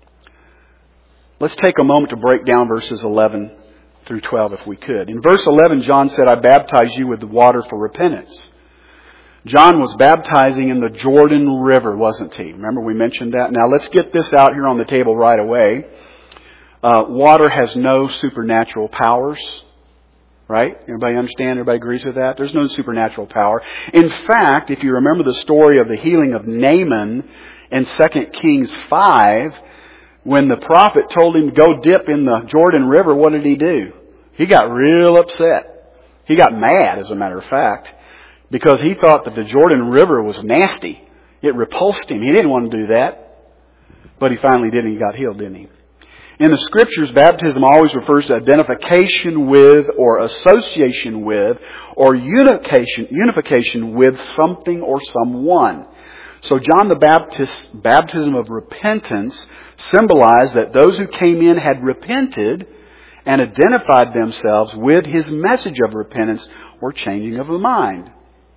Let's take a moment to break down verses eleven through twelve if we could. In verse eleven, John said, I baptize you with the water for repentance. John was baptizing in the Jordan River, wasn't he? Remember we mentioned that? Now let's get this out here on the table right away. Uh, water has no supernatural powers. Right? Everybody understand? Everybody agrees with that? There's no supernatural power. In fact, if you remember the story of the healing of Naaman in Second Kings five, when the prophet told him to go dip in the Jordan River, what did he do? He got real upset. He got mad, as a matter of fact, because he thought that the Jordan River was nasty. It repulsed him. He didn't want to do that. But he finally did, and he got healed, didn't he? In the Scriptures, baptism always refers to identification with or association with or unification, unification with something or someone. So John the Baptist's baptism of repentance symbolized that those who came in had repented and identified themselves with his message of repentance or changing of the mind.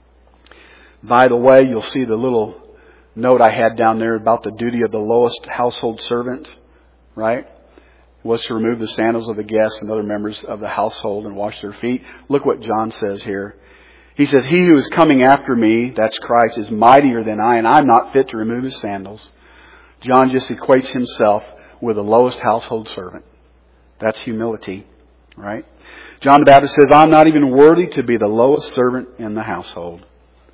By the way, you'll see the little note I had down there about the duty of the lowest household servant, right? Was to remove the sandals of the guests and other members of the household and wash their feet. Look what John says here. He says, he who is coming after me, that's Christ, is mightier than I, and I'm not fit to remove his sandals. John just equates himself with the lowest household servant. That's humility, right? John the Baptist says, I'm not even worthy to be the lowest servant in the household.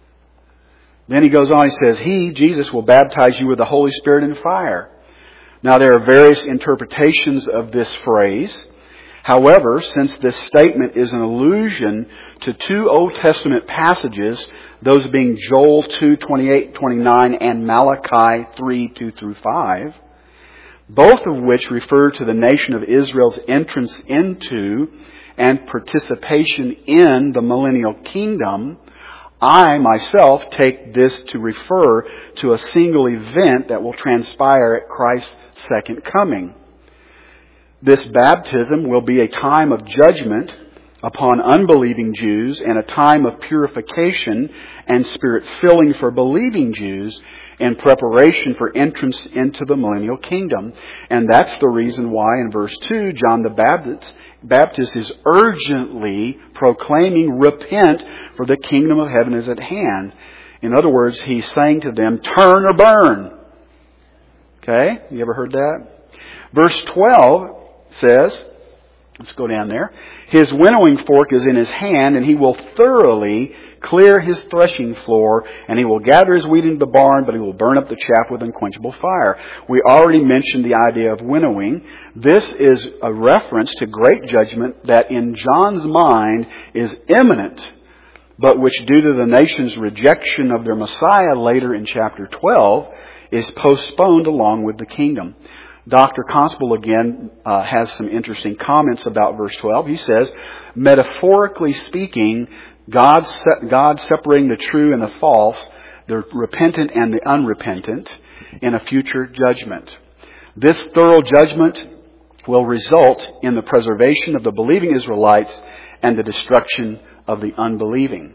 Then he goes on, he says, he, Jesus, will baptize you with the Holy Spirit and fire. Now there are various interpretations of this phrase. However, since this statement is an allusion to two Old Testament passages, those being Joel two, twenty-eight, twenty-nine and Malachi three, two through five, both of which refer to the nation of Israel's entrance into and participation in the millennial kingdom, I myself take this to refer to a single event that will transpire at Christ's second coming. This baptism will be a time of judgment upon unbelieving Jews and a time of purification and spirit filling for believing Jews in preparation for entrance into the millennial kingdom. And that's the reason why in verse two, John the Baptist, Baptist is urgently proclaiming, repent, for the kingdom of heaven is at hand. In other words, he's saying to them, turn or burn. Okay? You ever heard that? Verse twelve says, let's go down there. His winnowing fork is in his hand, and he will thoroughly clear his threshing floor, and he will gather his wheat into the barn, but he will burn up the chaff with unquenchable fire. We already mentioned the idea of winnowing. This is a reference to great judgment that in John's mind is imminent, but which due to the nation's rejection of their Messiah later in chapter twelve is postponed along with the kingdom. Doctor Constable again uh, has some interesting comments about verse twelve. He says, metaphorically speaking, God, se- God separating the true and the false, the repentant and the unrepentant, in a future judgment. This thorough judgment will result in the preservation of the believing Israelites and the destruction of the unbelieving.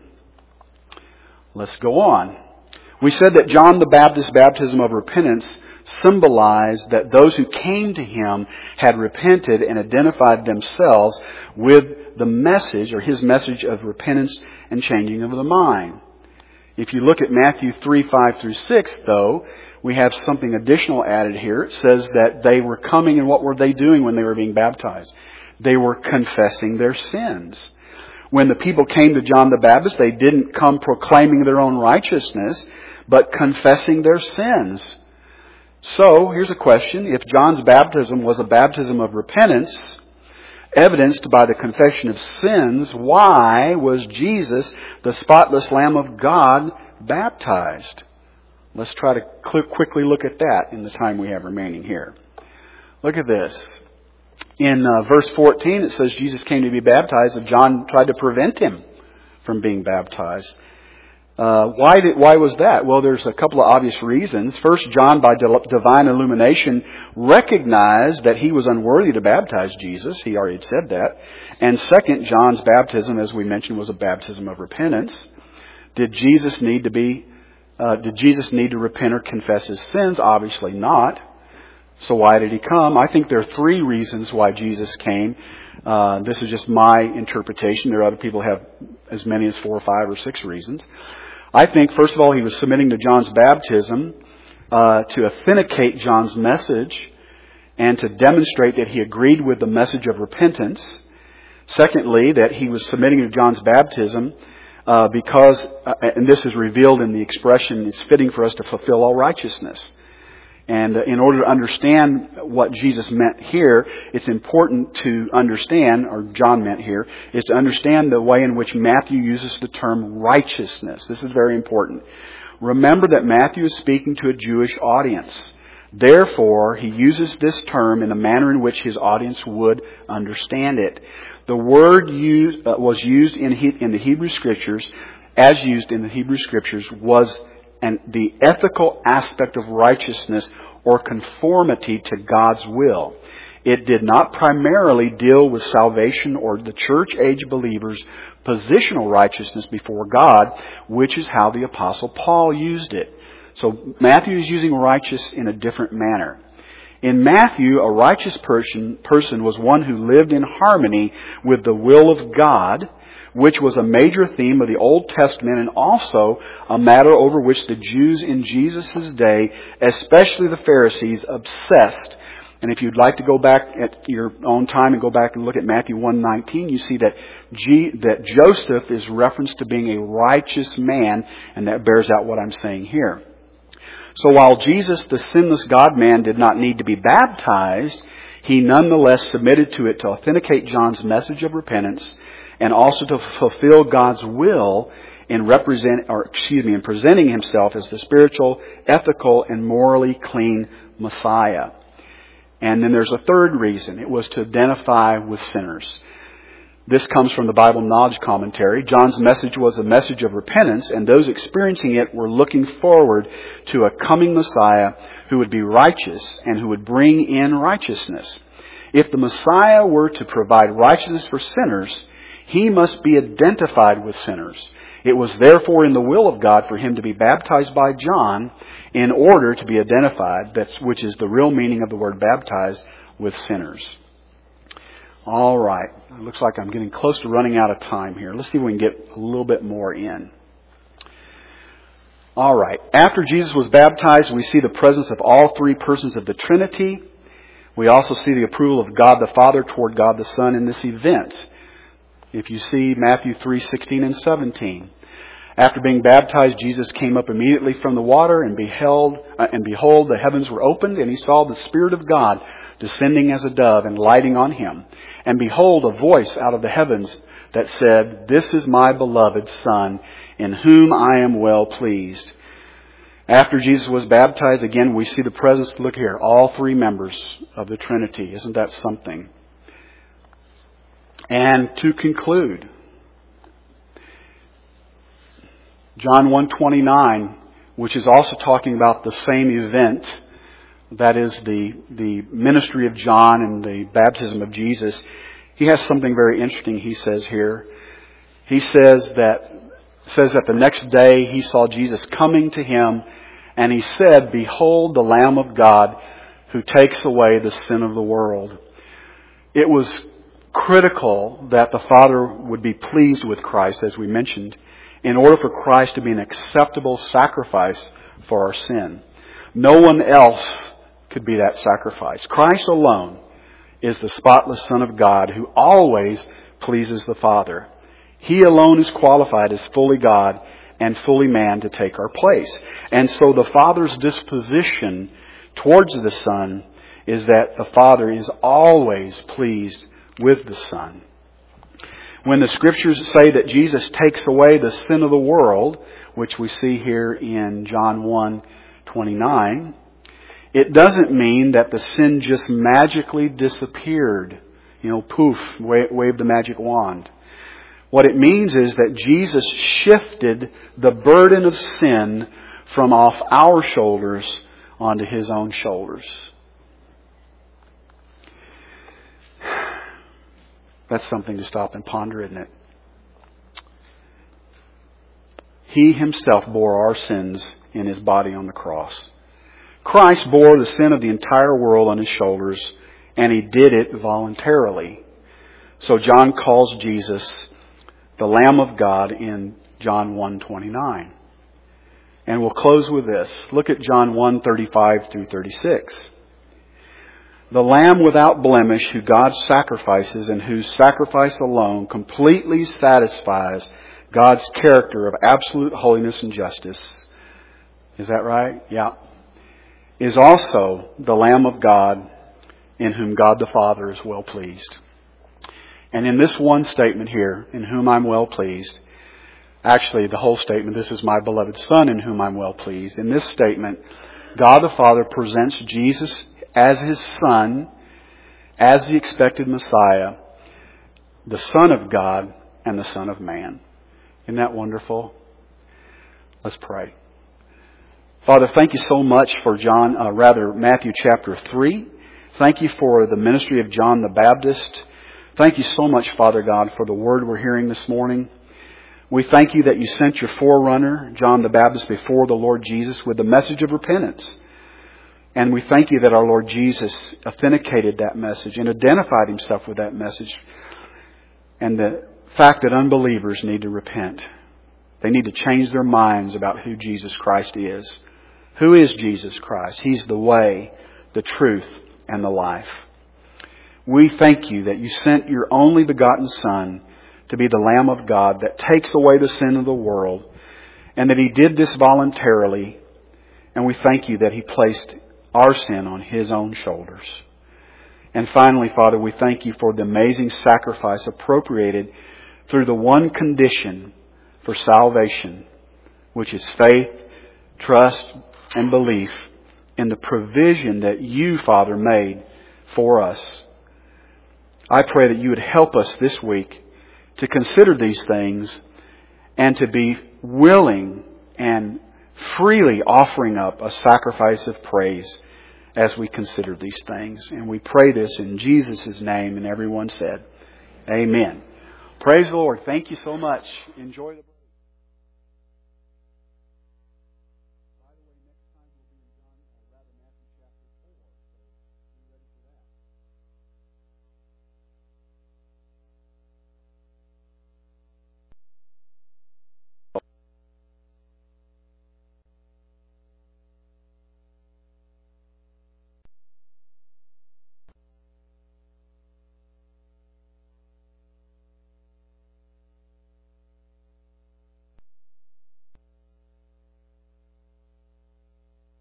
Let's go on. We said that John the Baptist's baptism of repentance symbolized that those who came to him had repented and identified themselves with the message or his message of repentance and changing of the mind. If you look at Matthew three, five through six, though, we have something additional added here. It says that they were coming, and what were they doing when they were being baptized? They were confessing their sins. When the people came to John the Baptist, they didn't come proclaiming their own righteousness, but confessing their sins. So, here's a question. If John's baptism was a baptism of repentance, evidenced by the confession of sins, why was Jesus, the spotless Lamb of God, baptized? Let's try to quickly look at that in the time we have remaining here. Look at this. In uh, verse fourteen, it says Jesus came to be baptized, and John tried to prevent him from being baptized. Uh, why did, why was that? Well, there's a couple of obvious reasons. First, John, by divine illumination, recognized that he was unworthy to baptize Jesus. He already had said that. And second, John's baptism, as we mentioned, was a baptism of repentance. Did Jesus need to be, uh, did Jesus need to repent or confess his sins? Obviously not. So why did he come? I think there are three reasons why Jesus came. Uh, this is just my interpretation. There are other people who have as many as four or five or six reasons. I think, first of all, he was submitting to John's baptism uh, to authenticate John's message and to demonstrate that he agreed with the message of repentance. Secondly, that he was submitting to John's baptism uh, because, uh, and this is revealed in the expression, it's fitting for us to fulfill all righteousness. And in order to understand what Jesus meant here, it's important to understand, or John meant here, is to understand the way in which Matthew uses the term righteousness. This is very important. Remember that Matthew is speaking to a Jewish audience. Therefore, he uses this term in a manner in which his audience would understand it. The word used, uh, was used in, he, in the Hebrew Scriptures, as used in the Hebrew Scriptures, was and the ethical aspect of righteousness or conformity to God's will. It did not primarily deal with salvation or the church age believers' positional righteousness before God, which is how the Apostle Paul used it. So Matthew is using righteous in a different manner. In Matthew, a righteous person, person was one who lived in harmony with the will of God, which was a major theme of the Old Testament and also a matter over which the Jews in Jesus' day, especially the Pharisees, obsessed. And if you'd like to go back at your own time and go back and look at Matthew one nineteen, you see that G, that Joseph is referenced to being a righteous man, and that bears out what I'm saying here. So while Jesus, the sinless God-man, did not need to be baptized, he nonetheless submitted to it to authenticate John's message of repentance and also to fulfill God's will in represent, or excuse me, in presenting himself as the spiritual, ethical, and morally clean Messiah. And then there's a third reason. It was to identify with sinners. This comes from the Bible Knowledge Commentary. John's message was a message of repentance, and those experiencing it were looking forward to a coming Messiah who would be righteous and who would bring in righteousness. If the Messiah were to provide righteousness for sinners, he must be identified with sinners. It was therefore in the will of God for him to be baptized by John in order to be identified, that's, which is the real meaning of the word baptized, with sinners. All right. It looks like I'm getting close to running out of time here. Let's see if we can get a little bit more in. All right. After Jesus was baptized, we see the presence of all three persons of the Trinity. We also see the approval of God the Father toward God the Son in this event. If you see Matthew three sixteen and seventeen. After being baptized, Jesus came up immediately from the water, and beheld, uh, and behold, the heavens were opened, and he saw the Spirit of God descending as a dove and lighting on him. And behold, a voice out of the heavens that said, "This is my beloved Son, in whom I am well pleased." After Jesus was baptized, again, we see the presence, look here, all three members of the Trinity. Isn't that something? And to conclude, John one twenty-nine, which is also talking about the same event, that is the, the ministry of John and the baptism of Jesus, he has something very interesting he says here. He says that says that the next day he saw Jesus coming to him, and he said, "Behold the Lamb of God who takes away the sin of the world." It was critical that the Father would be pleased with Christ, as we mentioned, in order for Christ to be an acceptable sacrifice for our sin. No one else could be that sacrifice. Christ alone is the spotless Son of God who always pleases the Father. He alone is qualified as fully God and fully man to take our place. And so the Father's disposition towards the Son is that the Father is always pleased with the Son. When the Scriptures say that Jesus takes away the sin of the world, which we see here in John one twenty-nine, it doesn't mean that the sin just magically disappeared. You know, poof, wave the magic wand. What it means is that Jesus shifted the burden of sin from off our shoulders onto His own shoulders. That's something to stop and ponder, isn't it? He Himself bore our sins in His body on the cross. Christ bore the sin of the entire world on His shoulders, and He did it voluntarily. So John calls Jesus the Lamb of God in John one twenty-nine. And we'll close with this. Look at John one thirty-five through thirty-six. The Lamb without blemish who God sacrifices and whose sacrifice alone completely satisfies God's character of absolute holiness and justice. Is that right? Yeah. Is also the Lamb of God in whom God the Father is well pleased. And in this one statement here, in whom I'm well pleased, actually the whole statement, this is my beloved Son in whom I'm well pleased. In this statement, God the Father presents Jesus as His Son, as the expected Messiah, the Son of God and the Son of Man. Isn't that wonderful? Let's pray. Father, thank you so much for John, uh, rather Matthew chapter three. Thank you for the ministry of John the Baptist. Thank you so much, Father God, for the word we're hearing this morning. We thank you that you sent your forerunner, John the Baptist, before the Lord Jesus with the message of repentance. And we thank you that our Lord Jesus authenticated that message and identified Himself with that message. And the fact that unbelievers need to repent. They need to change their minds about who Jesus Christ is. Who is Jesus Christ? He's the way, the truth, and the life. We thank you that you sent your only begotten Son to be the Lamb of God that takes away the sin of the world, and that He did this voluntarily. And we thank you that He placed our sin on His own shoulders. And finally, Father, we thank you for the amazing sacrifice appropriated through the one condition for salvation, which is faith, trust, and belief in the provision that you, Father, made for us. I pray that you would help us this week to consider these things and to be willing and freely offering up a sacrifice of praise as we consider these things. And we pray this in Jesus' name, and everyone said, Amen. Praise the Lord. Thank you so much. Enjoy the